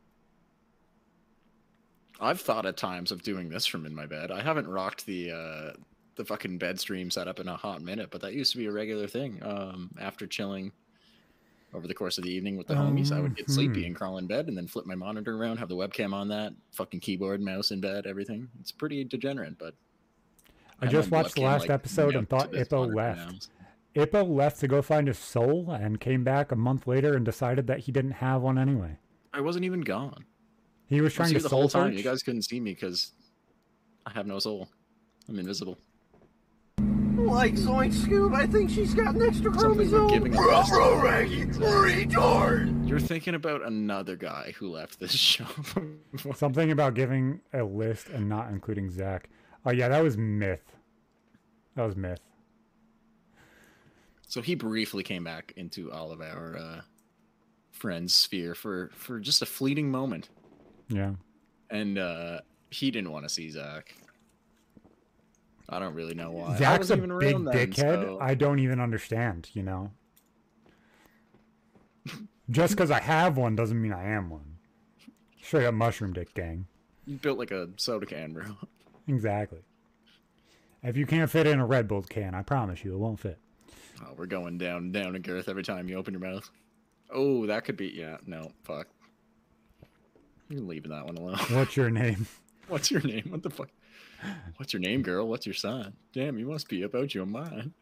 I've thought at times of doing this from in my bed. I haven't rocked the fucking bed stream setup in a hot minute, but that used to be a regular thing. After chilling over the course of the evening with the homies, I would get sleepy and crawl in bed and then flip my monitor around, have the webcam on that, fucking keyboard, mouse in bed, everything. It's pretty degenerate, but I have just my watched the webcam, last like, episode and mounted to thought this Ippo monitor left. now. Ippo left to go find his soul and came back a month later and decided that he didn't have one anyway. I wasn't even gone. He was I was trying here to the soul whole time. search. You guys couldn't see me because I have no soul. I'm invisible. Like Zoink Scoob, I think she's got an extra Something chromosome. with giving a list. Raggy, retard! You're thinking about another guy who left this show. Something about giving a list and not including Zach. Oh yeah, that was myth. That was myth. So he briefly came back into all of our friends' sphere for just a fleeting moment, Yeah. and he didn't want to see Zach. I don't really know why. I Zach's a wasn't even big around then, dickhead. so- I don't even understand, you know. Just because I have one doesn't mean I am one. Straight up mushroom dick gang. You built like a soda can, bro. Exactly. If you can't fit in a Red Bull can, I promise you it won't fit. Oh, we're going down in girth every time you open your mouth. Oh, that could be. Yeah, no, fuck. You're leaving that one alone. What's your name? What's your name? What the fuck? What's your name, girl? What's your sign? Damn, you must be about your mind.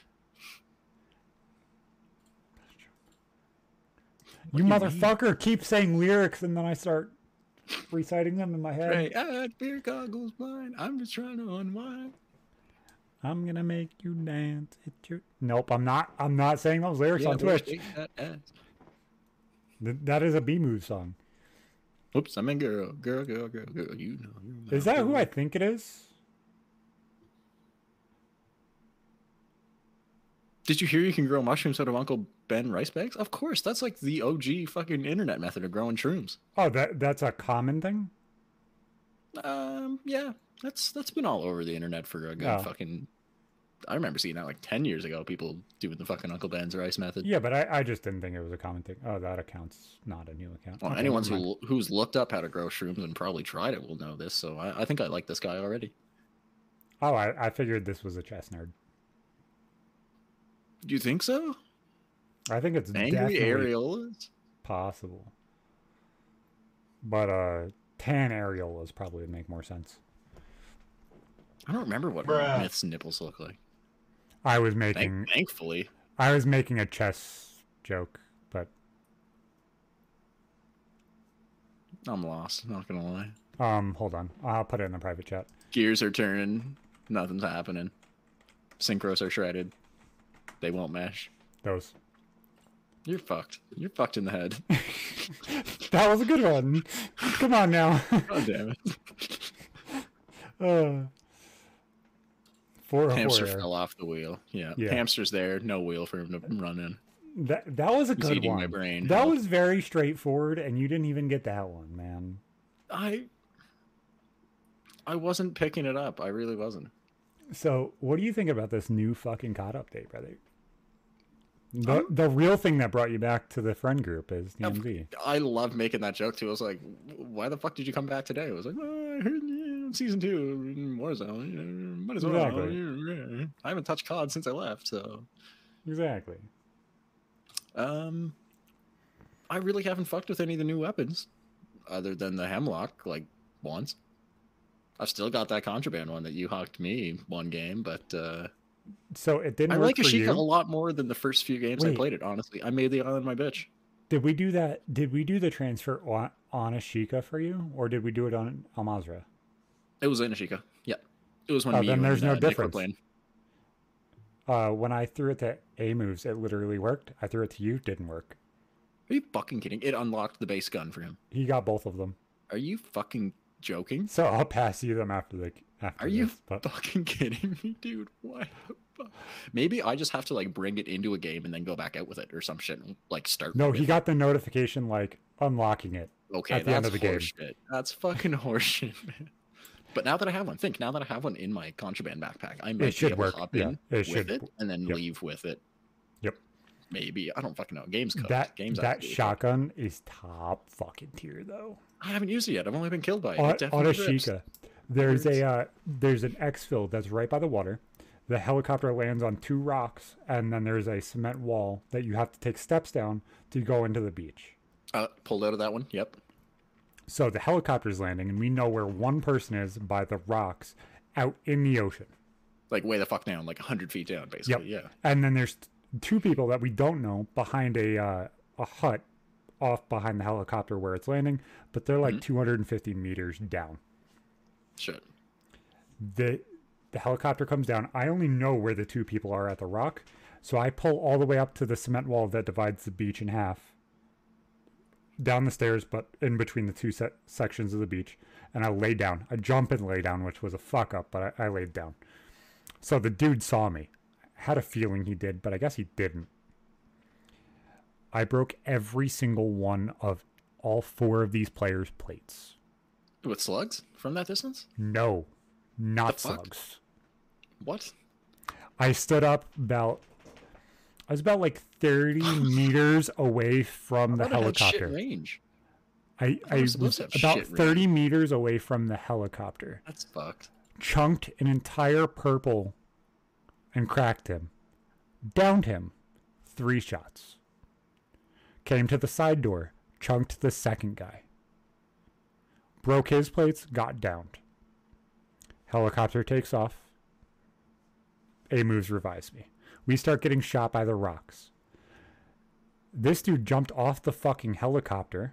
You motherfucker keep saying lyrics and then I start reciting them in my head. Hey, beer goggles blind. I'm just trying to unwind. I'm gonna make you dance. Nope, I'm not. I'm not saying those lyrics on boy, Twitch. shake that ass. That is a B-Move song. Oops, I mean girl. You know. You're Is that who I think it is? Did you hear you can grow mushrooms out of Uncle Ben rice bags? Of course, that's like the OG fucking internet method of growing shrooms. Oh, that's a common thing? Yeah, that's been all over the internet for a good fucking. I remember seeing that like 10 years ago. People doing the fucking Uncle Ben's rice method. Yeah, but I just didn't think it was a common thing. Oh, that account's not a new account. Well, Okay, anyone never mind. who's looked up how to grow shrooms and probably tried it will know this. So I think I like this guy already. Oh, I figured this was a chess nerd. Do you think so? I think it's Angry definitely areolas. possible. But tan areolas probably would make more sense. I don't remember what Bruh. Myth's nipples look like. I was making Thankfully. a chess joke, but I'm lost, not gonna lie. hold on. I'll put it in the private chat. Gears are turning. Nothing's happening. Synchros are shredded. They won't mesh. Those. You're fucked. You're fucked in the head. That was a good one. Come on now. God damn it. For a Hamster horror. fell off the wheel. Yeah. Yeah. Hamster's there. No wheel for him to run in. That was a He's good eating one. my brain. That was very straightforward, and you didn't even get that one, man. I wasn't picking it up. I really wasn't. So, what do you think about this new fucking COD update, brother? The real thing that brought you back to the friend group is DMZ. I love making that joke too. I was like, "Why the fuck did you come back today?" I was like, "Well, I heard season 2 in Warzone. You know, might as well." Exactly. I haven't touched COD since I left, so Exactly. I really haven't fucked with any of the new weapons, other than the Hemlock, like once. I've still got that contraband one that you hawked me one game, but So it didn't I work like for Ashika you. a lot more than the first few games I Wait. played it. Honestly, I made the island my bitch. Did we do that? Did we do the transfer on Ashika for you, or did we do it on Almazra? It was in Ashika. Yeah, it was when Oh, me then and there's no Nick were difference. playing. When I threw it to A moves, it literally worked. I threw it to you, didn't work. Are you fucking kidding? It unlocked the base gun for him. He got both of them. Are you fucking joking? So I'll pass you them after Are you this. But fucking kidding me, dude? What? the fuck? Maybe I just have to like bring it into a game and then go back out with it or some shit. And, like start. no, with he it. got the notification like unlocking it. Okay, at the end that's of the game. horseshit. That's fucking horseshit, man. But now that I have one, now that I have one in my contraband backpack, I might should be able work. to hop Yeah, in it with should. it and then Yep. leave with it. Yep. Maybe I don't fucking know. Games code. That Games that ID. shotgun is top fucking tier though. I haven't used it yet. I've only been killed by it. On It definitely rips. Ashika, there's an exfil that's right by the water. The helicopter lands on 2 rocks, and then there's a cement wall that you have to take steps down to go into the beach. Pulled out of that one. Yep. So the helicopter's landing, and we know where one person is by the rocks out in the ocean. Like way the fuck down, like 100 feet down, basically. Yeah. And then there's 2 people that we don't know behind a hut off behind the helicopter where it's landing, but they're like 250 meters down. Shit. The helicopter comes down. I only know where the 2 people are at the rock, so I pull all the way up to the cement wall that divides the beach in half, down the stairs, but in between the 2 sections of the beach, and I lay down. I jump and lay down, which was a fuck up, but I laid down. So the dude saw me. Had a feeling he did, but I guess he didn't. I broke every single one of all 4 of these players' plates. With slugs from that distance? No, not The fuck? slugs. What? I stood up I was about like 30 meters away from the I thought it had shit helicopter. range. I was supposed was to have about shit 30 meters away from the helicopter. That's fucked. chunked an entire purple and cracked him. Downed him. 3 shots. Came to the side door. Chunked the second guy. Broke his plates. Got downed. Helicopter takes off. A moves revives me. We start getting shot by the rocks. This dude jumped off the fucking helicopter.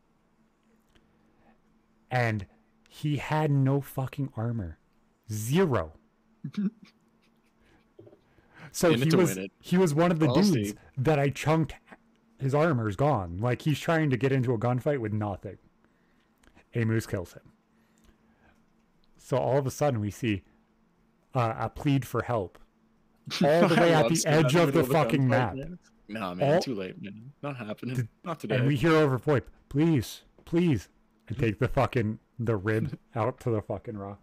And he had no fucking armor. 0. So he was one of the dudes that I chunked. His armor's gone. Like, he's trying to get into a gunfight with nothing. A moose kills him. So all of a sudden we see a plead for help. All the way at the edge of the fucking map. Nah, man, too late, man. Not happening. Not today. And we hear over VoIP, please, please. And take the rib out to the fucking rock.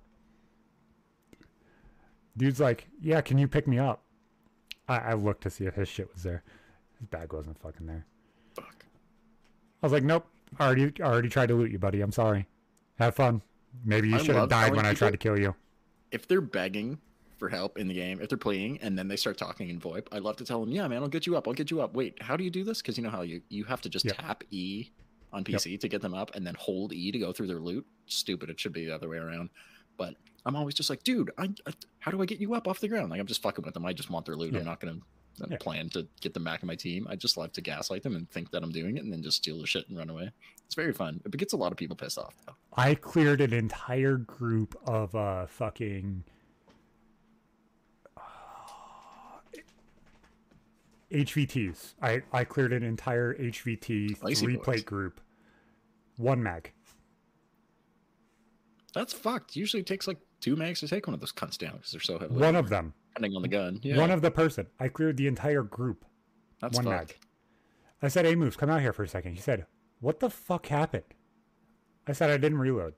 Dude's like, yeah, can you pick me up? I looked to see if his shit was there. His bag wasn't fucking there. Fuck. I was like, nope. I already tried to loot you, buddy. I'm sorry. Have fun. Maybe you should have died when I tried to kill you. If they're begging for help in the game, if they're pleading, and then they start talking in VoIP, I love to tell them, yeah, man, I'll get you up. Wait, how do you do this? Because you know how you have to just tap E on PC to get them up and then hold E to go through their loot. Stupid. It should be the other way around. But I'm always just like, dude, how do I get you up off the ground? Like, I'm just fucking with them. I just want their loot. I'm not going to plan to get them back in my team. I just love to gaslight them and think that I'm doing it and then just steal the shit and run away. It's very fun. It gets a lot of people pissed off, though. I cleared an entire group of fucking HVTs. I cleared an entire HVT 3-plate group. 1 mag. That's fucked. Usually it takes like 2 mags to take one of those cunts down because they're so heavily. One of them. Depending on the gun. Yeah. One of the person. I cleared the entire group. That's 1 mag. I said, hey, Moves, come out here for a second. He said, what the fuck happened? I said, I didn't reload.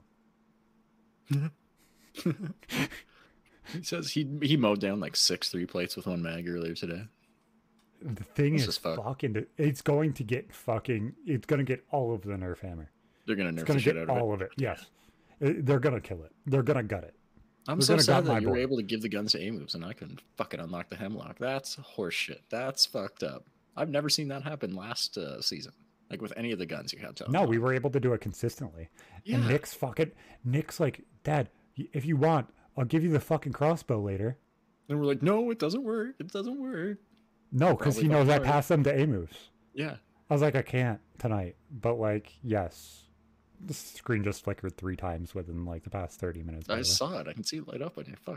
He says he mowed down like 6 3-plates with 1 mag earlier today. The thing is fucking... It's going to get all of the nerf hammer. They're going to nerf the shit out of it. All of it, yes. They're going to kill it. They're going to gut it. I'm so sad that you were able to give the guns to A-Moves and I couldn't fucking unlock the Hemlock. That's horseshit. That's fucked up. I've never seen that happen last season. Like with any of the guns you had to unlock. No, we were able to do it consistently. Yeah. And Nick's like, Dad, if you want, I'll give you the fucking crossbow later. And we're like, no, it doesn't work. It doesn't work. No, because he knows I passed them to A-Moves. Yeah. I was like, I can't tonight. But like, yes. The screen just flickered 3 times within like the past 30 minutes. I saw it. I can see it light up on you. Fuck.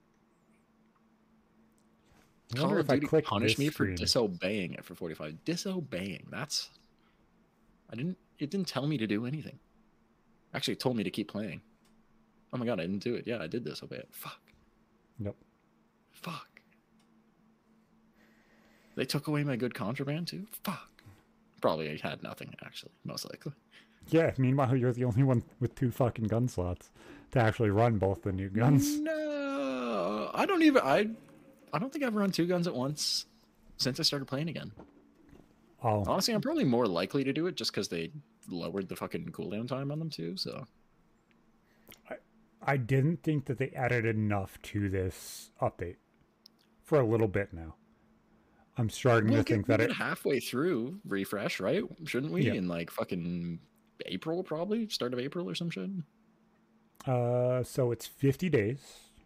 I wonder if I click punish me for disobeying it for 45. Disobeying. That's. It didn't tell me to do anything. Actually, it told me to keep playing. Oh my god, I didn't do it. Yeah, I did disobey it. Fuck. Yep. Fuck. They took away my good contraband too? Fuck. Probably had nothing, actually, most likely. Yeah, meanwhile, you're the only one with 2 fucking gun slots to actually run both the new guns. No, I don't think I've run 2 guns at once since I started playing again. Oh. Honestly, I'm probably more likely to do it just because they lowered the fucking cooldown time on them too, so. I didn't think that they added enough to this update for a little bit now. I'm starting to think that halfway through refresh, right? Shouldn't we? Yeah. In like fucking April, probably start of April or some shit. So it's 50 days.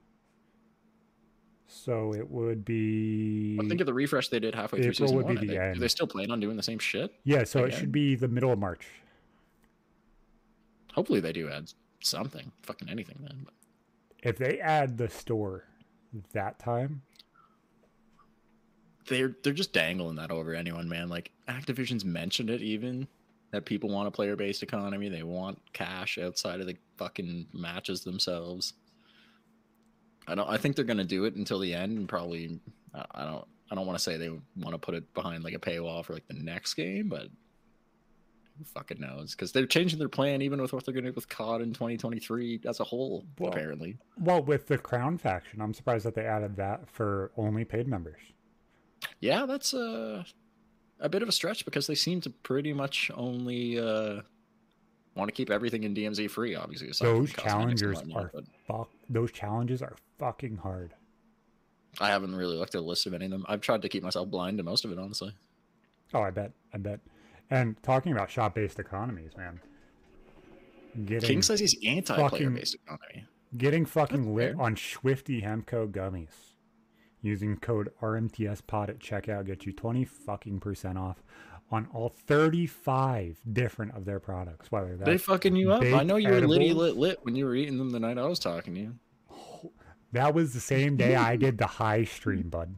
So it would be. I think of the refresh they did halfway through season 1. Do they still plan on doing the same shit? Yeah, so it should be the middle of March. Hopefully they do add something, fucking anything then. But. If they add the store that time. They're just dangling that over anyone, man. Like Activision's mentioned it even that people want a player-based economy. They want cash outside of the fucking matches themselves. I think they're gonna do it until the end, and probably I don't want to say they want to put it behind like a paywall for like the next game, but who fucking knows? Because they're changing their plan even with what they're gonna do with COD in 2023 as a whole, apparently. Well, with the Crown faction, I'm surprised that they added that for only paid members. Yeah, that's a bit of a stretch because they seem to pretty much only Want to keep everything in DMZ free, obviously. Aside from Those cosmetics and challengers whatnot, are but those challenges are fucking hard. I haven't really looked at a list of any of them. I've tried to keep myself blind to most of it, honestly. Oh, I bet. And talking about shop-based economies, man. King says he's anti-player-based economy. Getting fucking That's lit fair. on Swifty Hemco gummies. Using code RMTSPOD at checkout gets you 20 fucking % off on all 35 different of their products. Whether that's They fucking you up. I baked know you were litty edibles- lit when you were eating them the night I was talking to you. That was the same day I did the high stream, bud.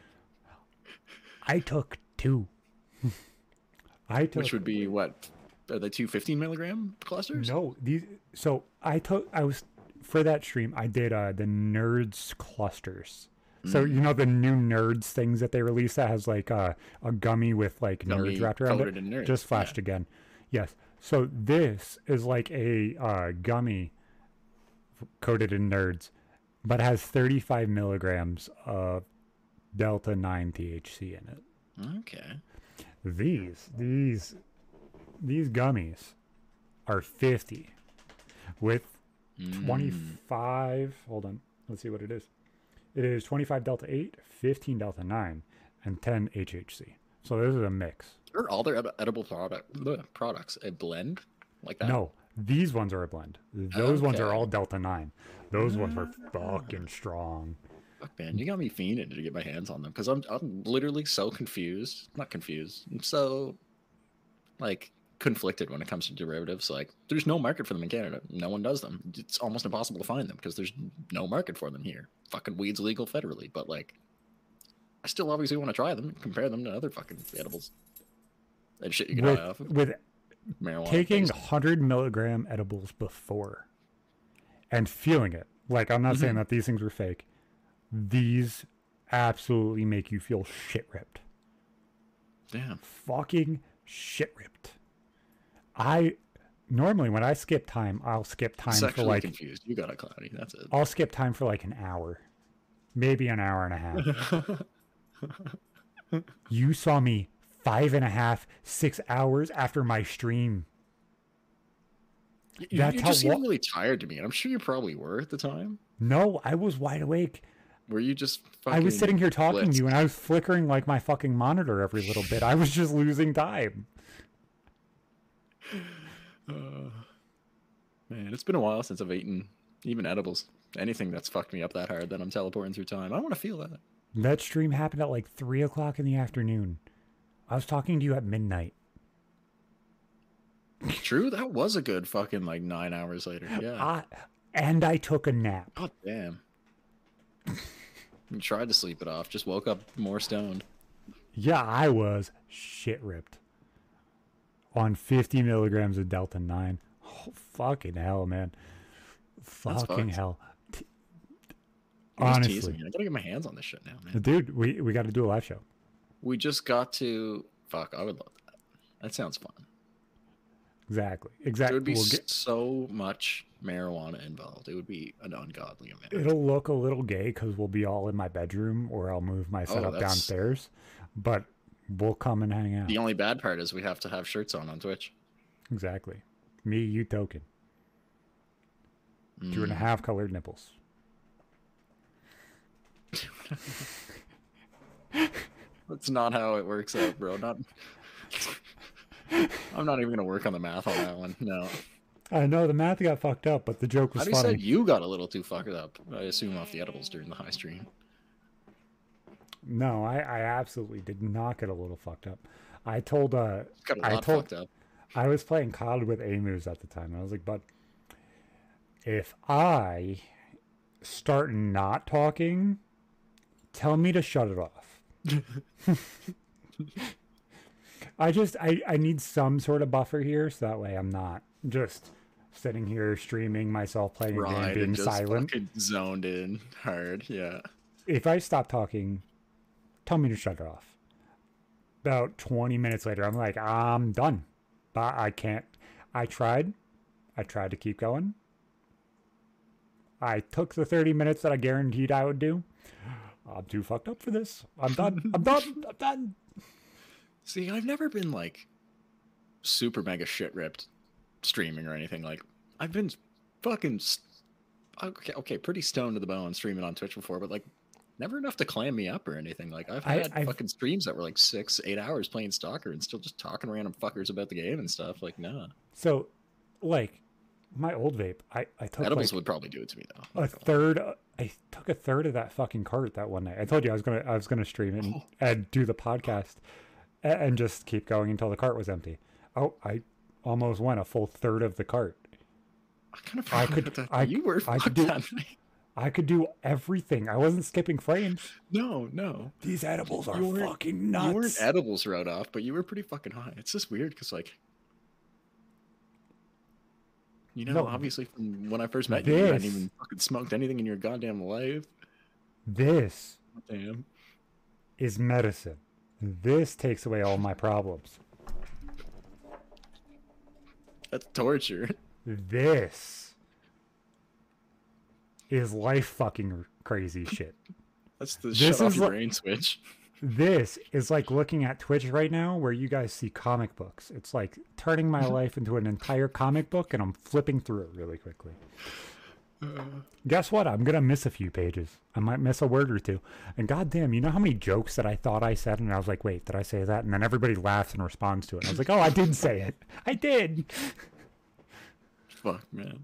I took 2. Which would be what? Are they 2 15-milligram clusters? No, these. So I was for that stream. I did the Nerds clusters. So you know the new Nerds things that they released that has like a gummy with like Gummy Nerds wrapped around coated it. in Nerds, Just flashed yeah. again. Yes. So this is like a gummy coated in Nerds, but has 35 milligrams of Delta 9 THC in it. Okay. These gummies are 50 with 25. Hold on, let's see what it is. It is 25 Delta 8, 15 Delta 9, and 10 HHC. So this is a mix. Are all their edible products a blend like that? No, these ones are a blend. Those ones are Okay. all Delta 9. Those ones are fucking strong. Fuck, man, you got me fiending to get my hands on them because I'm literally so confused. Not confused. I'm so like conflicted when it comes to derivatives. Like, there's no market for them in Canada. No one does them. It's almost impossible to find them because there's no market for them here. Fucking weed's legal federally, but like, I still obviously want to try them, and compare them to other fucking edibles and shit you can buy off of With marijuana. taking based. 100 milligram edibles before and feeling it. Like, I'm not saying that these things were fake. These absolutely make you feel shit ripped. Damn. Fucking shit ripped. Normally when I skip time, I'll skip time for Sexually like confused. You got a cloudy. That's it. I'll skip time for like an hour. Maybe an hour and a half. You saw me 5.5, 6 hours after my stream. You That's just how seemed really tired to me, and I'm sure you probably were at the time. No, I was wide awake. Were you just I was sitting here talking to blitzed? you and I was flickering like my fucking monitor every little bit. I was just losing time. Man, it's been a while since I've eaten even edibles. Anything that's fucked me up that hard that I'm teleporting through time. I want to feel that. That stream happened at like 3 o'clock in the afternoon. I was talking to you at midnight. True, that was a good fucking like 9 hours later. Yeah. And I took a nap. God damn. You tried to sleep it off, just woke up more stoned. Yeah, I was shit ripped. On 50 milligrams of Delta 9. Oh, fucking hell, man. That's Fucking fucked. hell. You're just Honestly. teasing me. I gotta get my hands on this shit now, man. Dude, we got to do a live show. We just got to. Fuck, I would love that. That sounds fun. Exactly. There would be We'll get- so much marijuana involved. It would be an ungodly amount. It'll look a little gay because we'll be all in my bedroom or I'll move my setup that's- downstairs. But we'll come and hang out. The only bad part is we have to have shirts on Twitch. Exactly. Me, you, token. 2.5 colored nipples. That's not how it works out, bro. Not. I'm not even gonna work on the math on that one. No. I know the math got fucked up, but the joke was How do you funny. said you got a little too fucked up? I assume off the edibles during the high stream. No, I absolutely did not get a little fucked up. I told Got a lot fucked up. I was playing COD with Amus at the time, and I was like, "But if I start not talking, tell me to shut it off." I need some sort of buffer here, so that way I'm not just sitting here streaming myself playing a game, Right, being and just silent. fucking zoned in hard. Yeah. If I stop talking, tell me to shut it off. About 20 minutes later, I'm like, I'm done. But I can't. I tried to keep going. I took the 30 minutes that I guaranteed I would do. I'm too fucked up for this. I'm done. I'm done. I'm done. See, I've never been like super mega shit ripped streaming or anything. Like, I've been fucking okay, pretty stoned to the bone streaming on Twitch before, but like never enough to clam me up or anything. Like I've had fucking streams that were like 6-8 hours playing Stalker and still just talking to random fuckers about the game and stuff. Like, nah. So, like, my old vape, I took edibles like would probably do it to me though. a third. I took a third of that fucking cart that one night. I told you I was gonna stream it and do the podcast and just keep going until the cart was empty. Oh, I almost went a full third of the cart. I could do everything. I wasn't skipping frames. No. These edibles are fucking nuts. You weren't edibles right off, but you were pretty fucking high. It's just weird because, like, you know, obviously from when I first met you, you hadn't even fucking smoked anything in your goddamn life. This damn is medicine. This takes away all my problems. That's torture. This is life fucking crazy shit. That's the shut off your brain switch. This is like looking at Twitch right now where you guys see comic books. It's like turning my life into an entire comic book and I'm flipping through it really quickly. Guess what? I'm going to miss a few pages. I might miss a word or two. And goddamn, you know how many jokes that I thought I said and I was like, wait, did I say that? And then everybody laughs and responds to it. And I was like, oh, I did say it. I did. Fuck, man.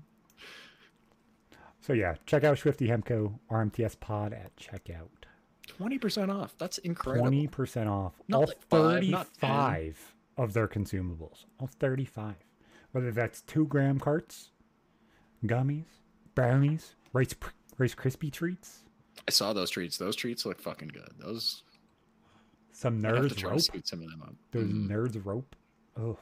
So yeah, check out Swifty Hemco, RMTS Pod at checkout. 20% off. That's incredible. 20% off. Not all like 35 of their consumables. All 35. Whether that's 2-gram carts, gummies, brownies, Rice Krispie treats. I saw those treats. Those treats look fucking good. Those. Some nerds rope. Some of them up. Those nerds rope. Oh.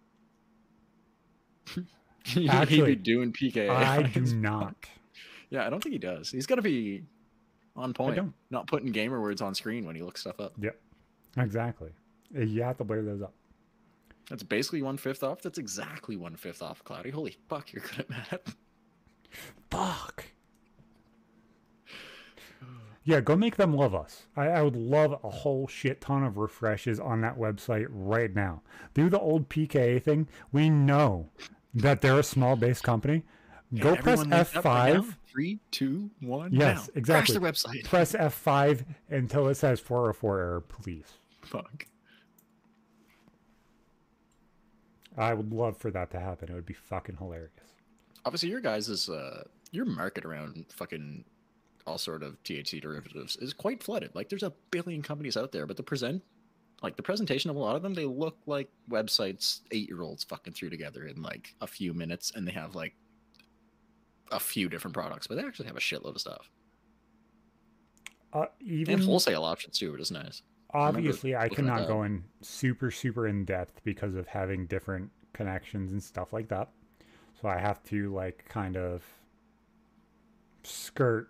Actually, he'd be doing PKA. I do not. Yeah, I don't think he does. He's got to be on point. Not putting gamer words on screen when he looks stuff up. Yep. Exactly. You have to blur those up. That's basically 1/5 off. That's exactly 1/5 off, Cloudy. Holy fuck, you're good at math. Fuck. Yeah, go make them love us. I would love a whole shit ton of refreshes on that website right now. Do the old PKA thing. We know that they're a small base company. Go press F5. Right 3, 2, 1. Yes, now. exactly. Crash the website. Press F5 until it says 404 error, please. Fuck. I would love for that to happen. It would be fucking hilarious. Obviously, your guys' is your market around fucking all sort of THC derivatives is quite flooded. Like, there's a billion companies out there, but the presentation of a lot of them, they look like websites 8-year-olds fucking threw together in like a few minutes, and they have like a few different products, but they actually have a shitload of stuff. Even and wholesale options too, which is nice. Obviously, I cannot go in super in depth because of having different connections and stuff like that. So I have to like kind of skirt,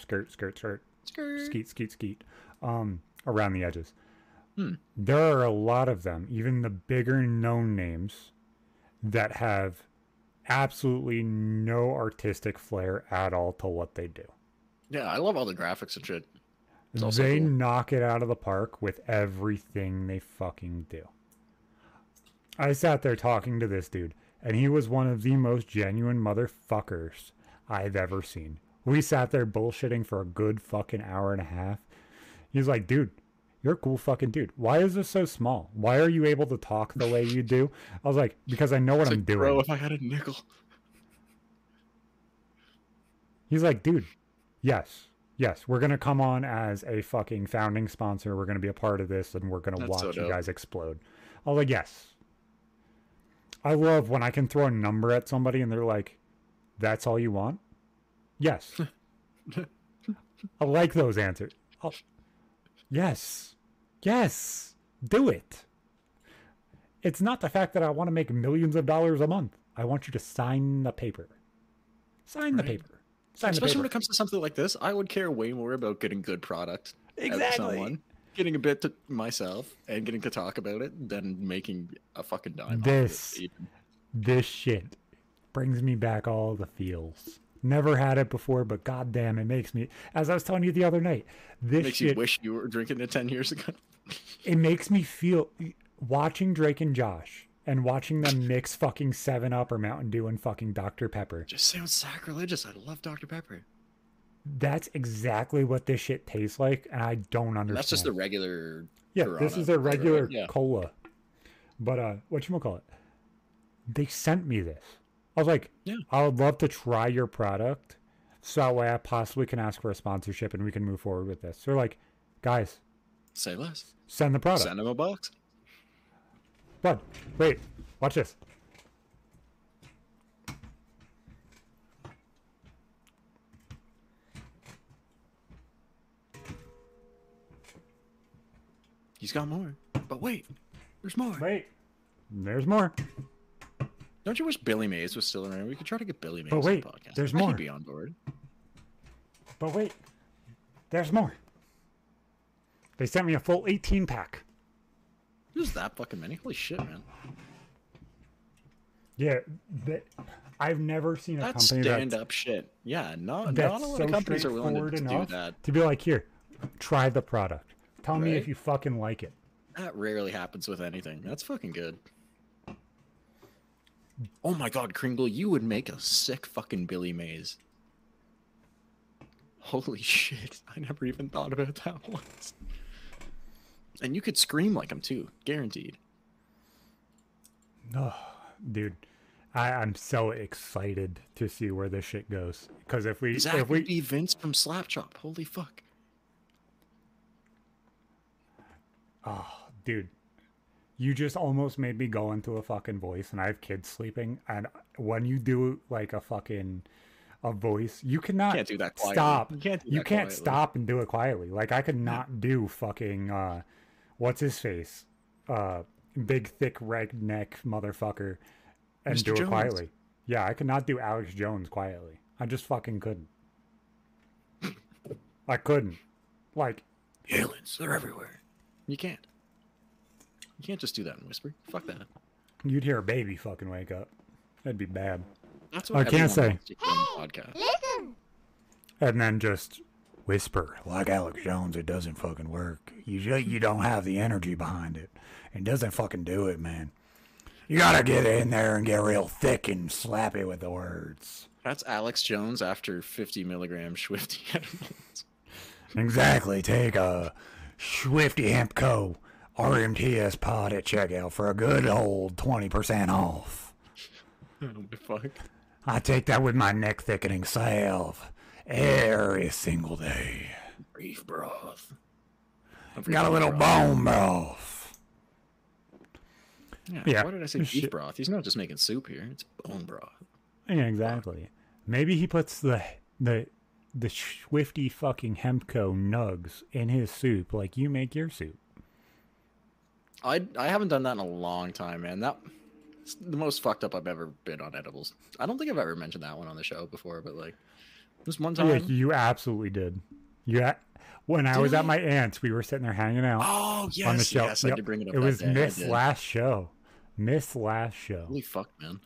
skeet, around the edges. There are a lot of them, even the bigger known names, that have absolutely no artistic flair at all to what they do. Yeah, I love all the graphics and shit. They knock it out of the park with everything they fucking do. I sat there talking to this dude, and he was one of the most genuine motherfuckers I've ever seen. We sat there bullshitting for a good fucking hour and a half. He's like, dude, you're a cool fucking dude. Why is this so small? Why are you able to talk the way you do? I was like, because I know what I'm doing. Bro, if I had a nickel. He's like, dude, yes, we're going to come on as a fucking founding sponsor. We're going to be a part of this, and we're going to watch you guys explode. I was like, yes. I love when I can throw a number at somebody and they're like, that's all you want? Yes. I like those answers. Yes. Do it. It's not the fact that I want to make millions of dollars a month. I want you to sign the paper. Sign the paper. Especially when it comes to something like this, I would care way more about getting good product out of someone, getting a bit to myself, and getting to talk about it than making a fucking dime. This shit brings me back all the feels. Never had it before, but goddamn, it makes me. As I was telling you the other night, this makes shit, you wish you were drinking it 10 years ago. It makes me feel watching Drake and Josh and watching them mix fucking 7-Up or Mountain Dew and fucking Dr. Pepper. Just sounds sacrilegious. I love Dr. Pepper. That's exactly what this shit tastes like, and I don't understand. That's just the regular. Yeah, Corona this is a flavor, regular right? Yeah. cola. But whatchamacallit? They sent me this. I was like, Yeah. I would love to try your product, so that way I possibly can ask for a sponsorship and we can move forward with this. So they're like, guys, Say less. send the product. Send him a box. Bud, wait, watch this. He's got more. But wait, there's more. Wait, there's more. Don't you wish Billy Mays was still around? We could try to get Billy Mays But wait, on the podcast. there's I more. could be on board. But wait, there's more. They sent me a full 18-pack. There's that fucking many. Holy shit, man. Yeah, I've never seen a That's company stand-up shit. Yeah, not that's a lot so of companies are willing straightforward to do enough that. to be like, here, try the product. Tell me if Right? you fucking like it. That rarely happens with anything. That's fucking good. Oh my god, Kringle, you would make a sick fucking Billy Mays. Holy shit, I never even thought about that once. And you could scream like him too, guaranteed. Oh, dude, I'm so excited to see where this shit goes. Because if we, Zach if would we, be Vince from Slapchop. Holy fuck. dude, you just almost made me go into a fucking voice, and I have kids sleeping. And when you do like a fucking a voice, you cannot Can't do that quietly. stop. You can't do You that can't quietly. stop and do it quietly. Like I could not do fucking what's his face, big thick redneck motherfucker, and Mr. do it Jones. quietly. Yeah, I could not do Alex Jones quietly. I just fucking couldn't. I couldn't. Like, Aliens, they're everywhere. You can't. You can't just do that in whisper. Fuck that. you'd hear a baby fucking wake up. That'd be bad. That's I can't everyone say. wants to hear on the podcast. And then just whisper like Alex Jones. It doesn't fucking work. You don't have the energy behind it. It doesn't fucking do it, man. You gotta get in there and get real thick and slap it with the words. That's Alex Jones after 50 milligram Swifty edibles. Exactly. Take a Swifty Hempco RMTS pod at checkout for a good old 20% off. Oh my fuck. I take that with my neck thickening salve every single day. Beef broth. Got a little bone broth. Yeah, Why did I say this beef shit- broth? He's not just making soup here. It's bone broth. Yeah, exactly. Maybe he puts the Swifty fucking Hempco nugs in his soup like you make your soup. I haven't done that in a long time, man. That's the most fucked up I've ever been on edibles. I don't think I've ever mentioned that one on the show before, but like this one time. Yeah, you absolutely did. When I was at my aunt's, we were sitting there hanging out Oh yes, on the show. yes, I did bring it up. It that was day. I Miss did. last show. Miss last show. Holy fuck, man.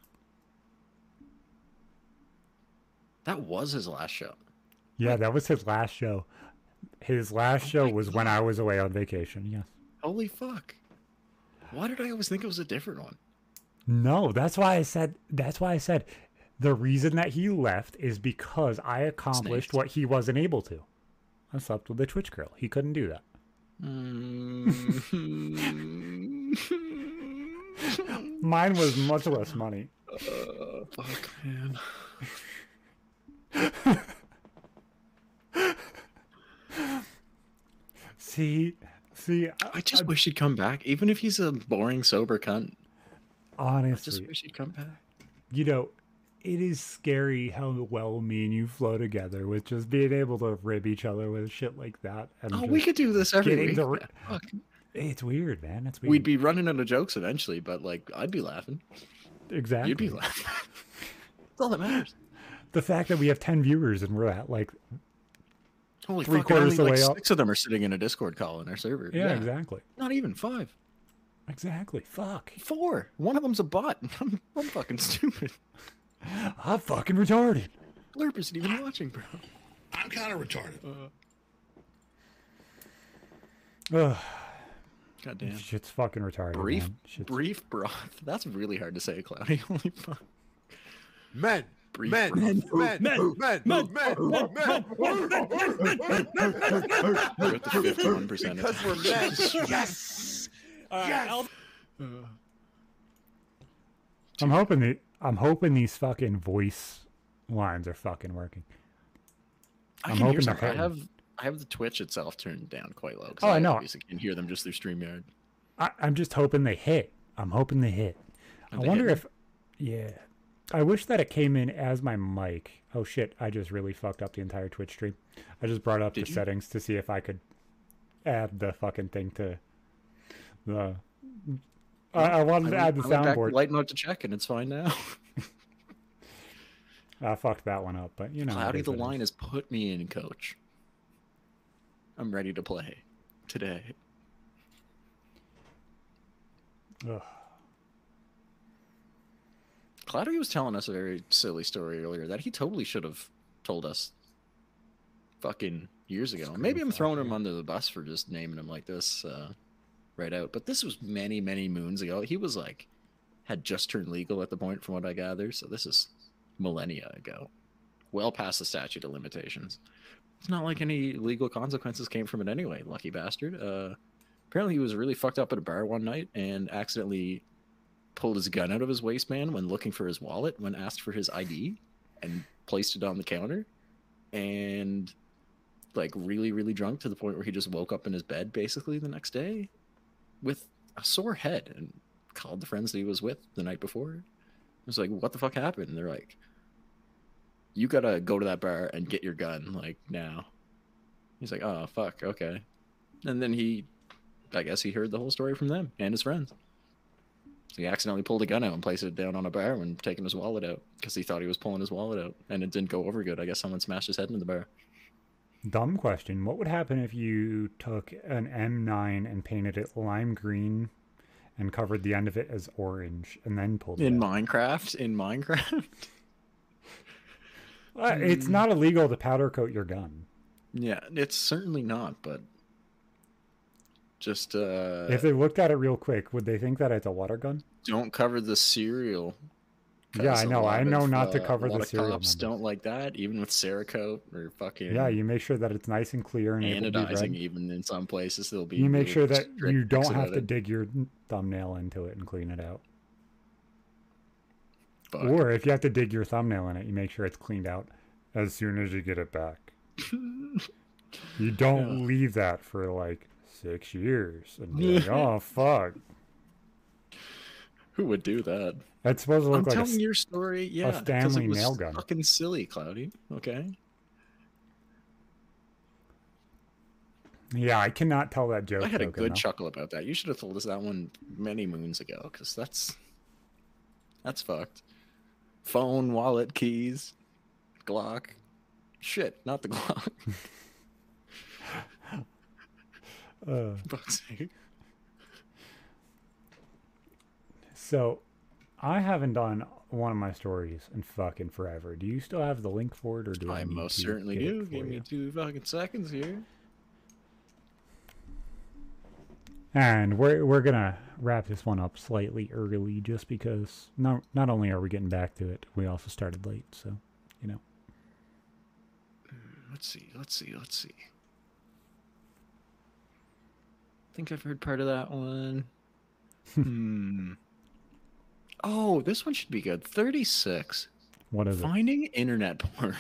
That was his last show. Yeah, that was his last show. His last show my was when I was away on vacation. Yes. Holy fuck. Why did I always think it was a different one? No, that's why I said the reason that he left is because I accomplished Snakes. what he wasn't able to. I slept with a Twitch girl. He couldn't do that. Mine was much less money. Fuck, man. See, I just wish he'd come back, even if he's a boring, sober cunt. I just honestly, wish he'd come back. you know, it is scary how well me and you flow together with just being able to rib each other with shit like that. And Oh, just we could do this every getting week. the man. Fuck. It's weird, man. It's weird. We'd be running into jokes eventually, but like I'd be laughing. exactly. You'd be laughing. That's all that matters. The fact that we have 10 viewers and we're at like, Holy Three fuck! And quarters only the like way up. 6 of them are sitting in a Discord call in our server. yeah, exactly. Not even 5. Exactly. Fuck. 4. One of them's a bot. I'm fucking stupid. I'm fucking retarded. Blurp isn't even watching, bro. I'm kind of retarded. Ugh. Goddamn. Shit's fucking retarded. Brief, man. Shit's... brief broth. That's really hard to say, Cloudy. Holy fuck. Men. Brief Men. broth. Men. Men. Men. Men. Men. We're at the 51%. Because we're men. Yes. Yes. I'm hoping these fucking voice lines are fucking working. I I'm can hear hoping they're some. hitting. I have the Twitch itself turned down quite low. 'Cause Oh, I know. Obviously can hear them just through StreamYard. I'm just hoping they hit. I'm hoping they hit. I Are they wonder hitting? if, yeah. I wish that it came in as my mic. Oh shit! I just really fucked up the entire Twitch stream. I just brought up Did the you? settings to see if I could add the fucking thing to the. I wanted to add the I went back to soundboard. light mode to check, and it's fine now. I fucked that one up, but you know. Cloudy it is the what it line is. has put me in, coach. I'm ready to play today. Ugh. Cloudy was telling us a very silly story earlier that he totally should have told us fucking years ago. Maybe I'm throwing him under the bus for just naming him like this right out, but this was many, many moons ago. He was like, had just turned legal at the point, from what I gather, so this is millennia ago. Well past the statute of limitations. It's not like any legal consequences came from it anyway, lucky bastard. Apparently he was really fucked up at a bar one night and accidentally pulled his gun out of his waistband when looking for his wallet when asked for his ID and placed it on the counter, and like really, really drunk to the point where he just woke up in his bed basically the next day with a sore head and called the friends that he was with the night before. It was like, what the fuck happened? And they're like, you gotta go to that bar and get your gun, like, now. He's like, oh, fuck, okay. And then I guess he heard the whole story from them and his friends. So he accidentally pulled a gun out and placed it down on a bar when taking his wallet out because he thought he was pulling his wallet out, and it didn't go over good. I guess someone smashed his head into the bar. Dumb question. What would happen if you took an M9 and painted it lime green and covered the end of it as orange and then pulled it In out? Minecraft? It's not illegal to powder coat your gun. Yeah, it's certainly not, but just If they looked at it real quick, would they think that it's a water gun? don't cover the cereal. 'cause Yeah, I a know. lot I know of, not to cover a lot the of serial cops number. don't like that, even with Cerakote or fucking Yeah, you make sure that it's nice and clear and able to be anodizing. read. Even in some places, they'll be. You make really sure that strict you don't about have to it. dig your thumbnail into it and clean it out. Fuck. Or if you have to dig your thumbnail in it, you make sure it's cleaned out as soon as you get it back. You don't leave that for like 6 years and be like, oh fuck. Who would do that? That's supposed to I'm look like telling your story, yeah, 'cause Stanley it was nail gun. fucking silly, Cloudy. Okay. Yeah, I cannot tell that joke. I had a Token, good though. chuckle about that. You should have told us that one many moons ago, because that's fucked. Phone, wallet, keys, Glock. Shit, not the Glock. Fuck's sake. So, I haven't done one of my stories in fucking forever. Do you still have the link for it, or do I I need most to certainly get it do. for Give you? me 2 fucking seconds here. And we're gonna wrap this one up slightly early, just because not only are we getting back to it, we also started late. So, you know. Let's see. I think I've heard part of that one. Oh, this one should be good. 36. What is it? Finding internet porn.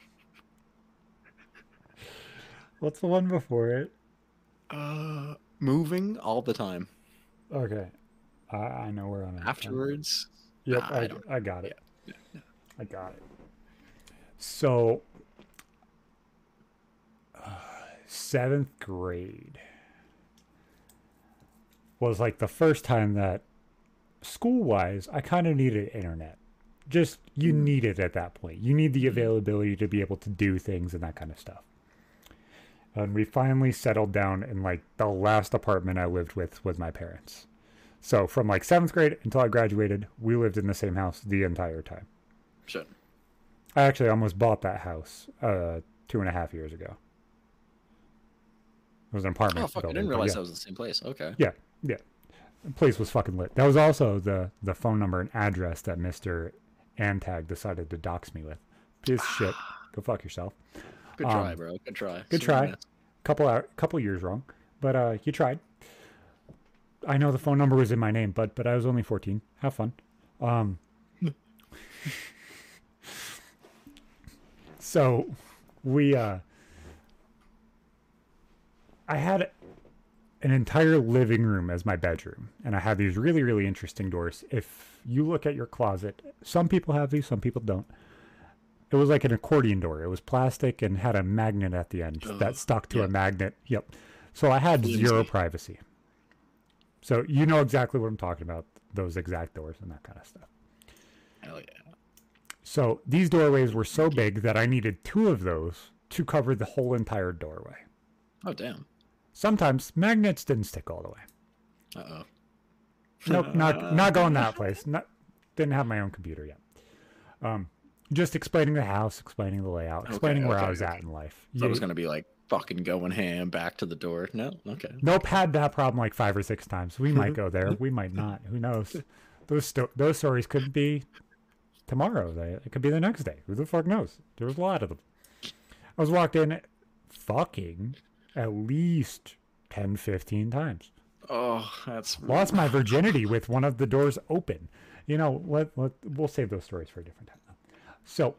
What's the one before it? Moving all the time. Okay, I know where I'm at. Afterwards. Yep, I don't- I got it. Yeah. I got it. So, 7th grade was like the first time that, school-wise, I kind of needed internet. Just, you need it at that point. You need the availability to be able to do things and that kind of stuff. And we finally settled down in like the last apartment I lived with my parents. So from like 7th grade until I graduated, we lived in the same house the entire time. Shit. I actually almost bought that house 2.5 years ago. It was an apartment Oh fuck! I building. didn't but realize yeah. that was the same place. Okay. Yeah, yeah. The place was fucking lit. That was also the phone number and address that Mr. Antag decided to dox me with. Piece of shit. Go fuck yourself. Good try, bro. Good try. Good try. Couple years wrong, but you tried. I know the phone number was in my name, but I was only 14. Have fun. So we I had an entire living room as my bedroom, and I had these really, really interesting doors. If you look at your closet, some people have these, some people don't. It was like an accordion door. It was plastic and had a magnet at the end that stuck to a magnet. Yep. So I had zero privacy. So you know exactly what I'm talking about, those exact doors and that kind of stuff. Hell yeah. So these doorways were so big that I needed 2 of those to cover the whole entire doorway. Oh damn. Sometimes magnets didn't stick all the way. Uh oh. Nope, not going that place. Didn't have my own computer yet. Just explaining the house, explaining the layout, explaining where I was at in life. So I was gonna be like fucking going ham back to the door. No, okay. Nope, had that problem like 5 or 6 times. We might go there. We might not. Who knows? Those stories could be tomorrow. It could be the next day. Who the fuck knows? There was a lot of them. I was walked in fucking at least 10, 15 times. Oh, that's Lost my virginity with one of the doors open. You know, we'll save those stories for a different time. So,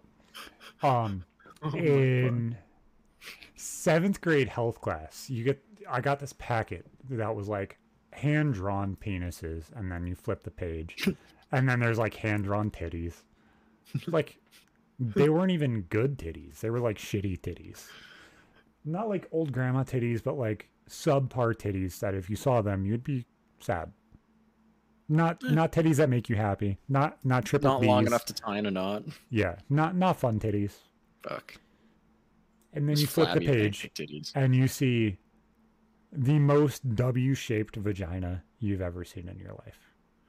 in 7th grade health class, I got this packet that was like hand-drawn penises, and then you flip the page, and then there's like hand-drawn titties. Like, they weren't even good titties. They were like shitty titties. Not like old grandma titties, but like subpar titties that if you saw them, you'd be sad. Not titties that make you happy. Not triple not B's. long enough to tie in a knot. Yeah, not fun titties. Fuck. And then Just you flip the flabby page, pancake titties. and you see the most W-shaped vagina you've ever seen in your life.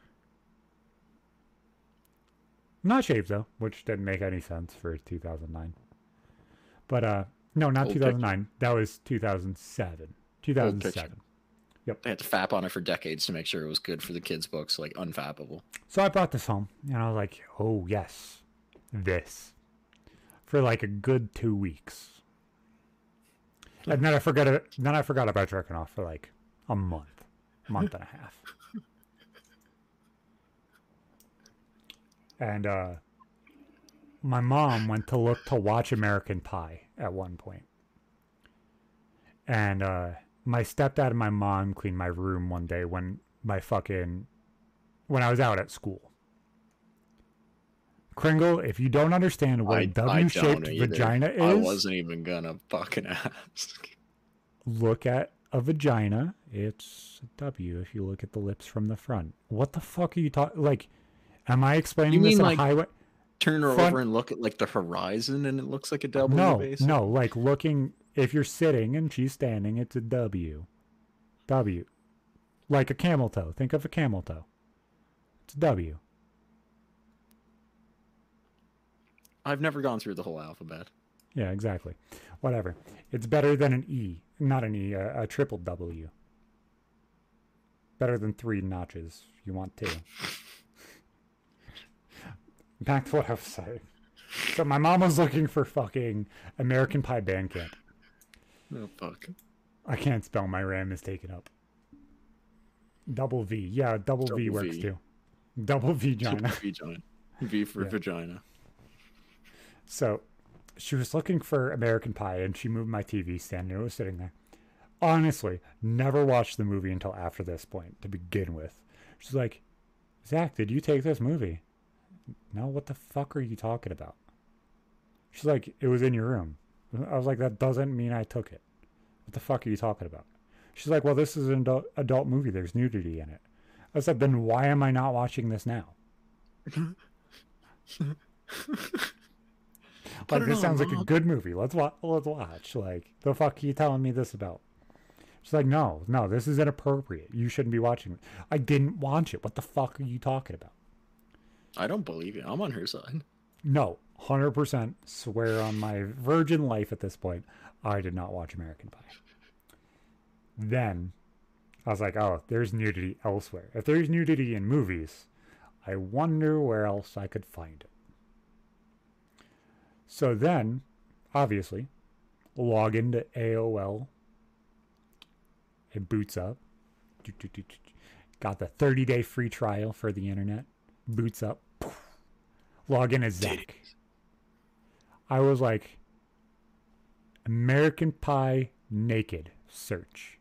Not shaved though, which didn't make any sense for 2009. But no, not Old 2009. That was 2007. 2007. They had to fap on it for decades to make sure it was good for the kids' books, like unfappable. So I brought this home, and I was like, "Oh yes, this," for like a good 2 weeks, and then I forgot it. Then I forgot about jerking off for like a month and a half. And my mom went to look to watch American Pie at one point, and my stepdad and my mom cleaned my room one day when I was out at school. Kringle, if you don't understand what a W-shaped vagina is, I wasn't even gonna fucking ask. Look at a vagina. It's a W if you look at the lips from the front. What the fuck are you talking? Like, am I explaining You this mean on like a highway? Turn her Front- over and look at like the horizon, and it looks like a W. basically? No, like looking. If you're sitting and she's standing, it's a W. W. Like a camel toe. Think of a camel toe. It's a W. I've never gone through the whole alphabet. Yeah, exactly. Whatever. It's better than an E. Not an E, a triple W. Better than 3 notches. You want 2. Back to what I was saying. So my mom was looking for fucking American Pie Bandcamp. Oh fuck. I can't spell. My RAM is taken up. Double V. Yeah, double V Double works V. too. Double vagina. Vagina. V for Yeah. vagina. So she was looking for American Pie, and she moved my TV stand, and it was sitting there. Honestly, never watched the movie until after this point to begin with. She's like, "Zach, did you take this movie?" No, what the fuck are you talking about? She's like, "It was in your room." I was like, "That doesn't mean I took it. What the fuck are you talking about?" She's like, "Well, this is an adult movie. There's nudity in it." I said, "Then why am I not watching this now?" Like, this sounds like a good movie. Let's watch. Like, the fuck are you telling me this about? She's like, no, this is inappropriate. You shouldn't be watching it. I didn't watch it. What the fuck are you talking about? I don't believe you. I'm on her side. No, 100% swear on my virgin life at this point, I did not watch American Pie. Then I was like, oh, there's nudity elsewhere. If there's nudity in movies, I wonder where else I could find it. So then, obviously, log into AOL. It boots up. Got the 30-day free trial for the internet. Boots up. Log in as Zach. I was like, American Pie naked search.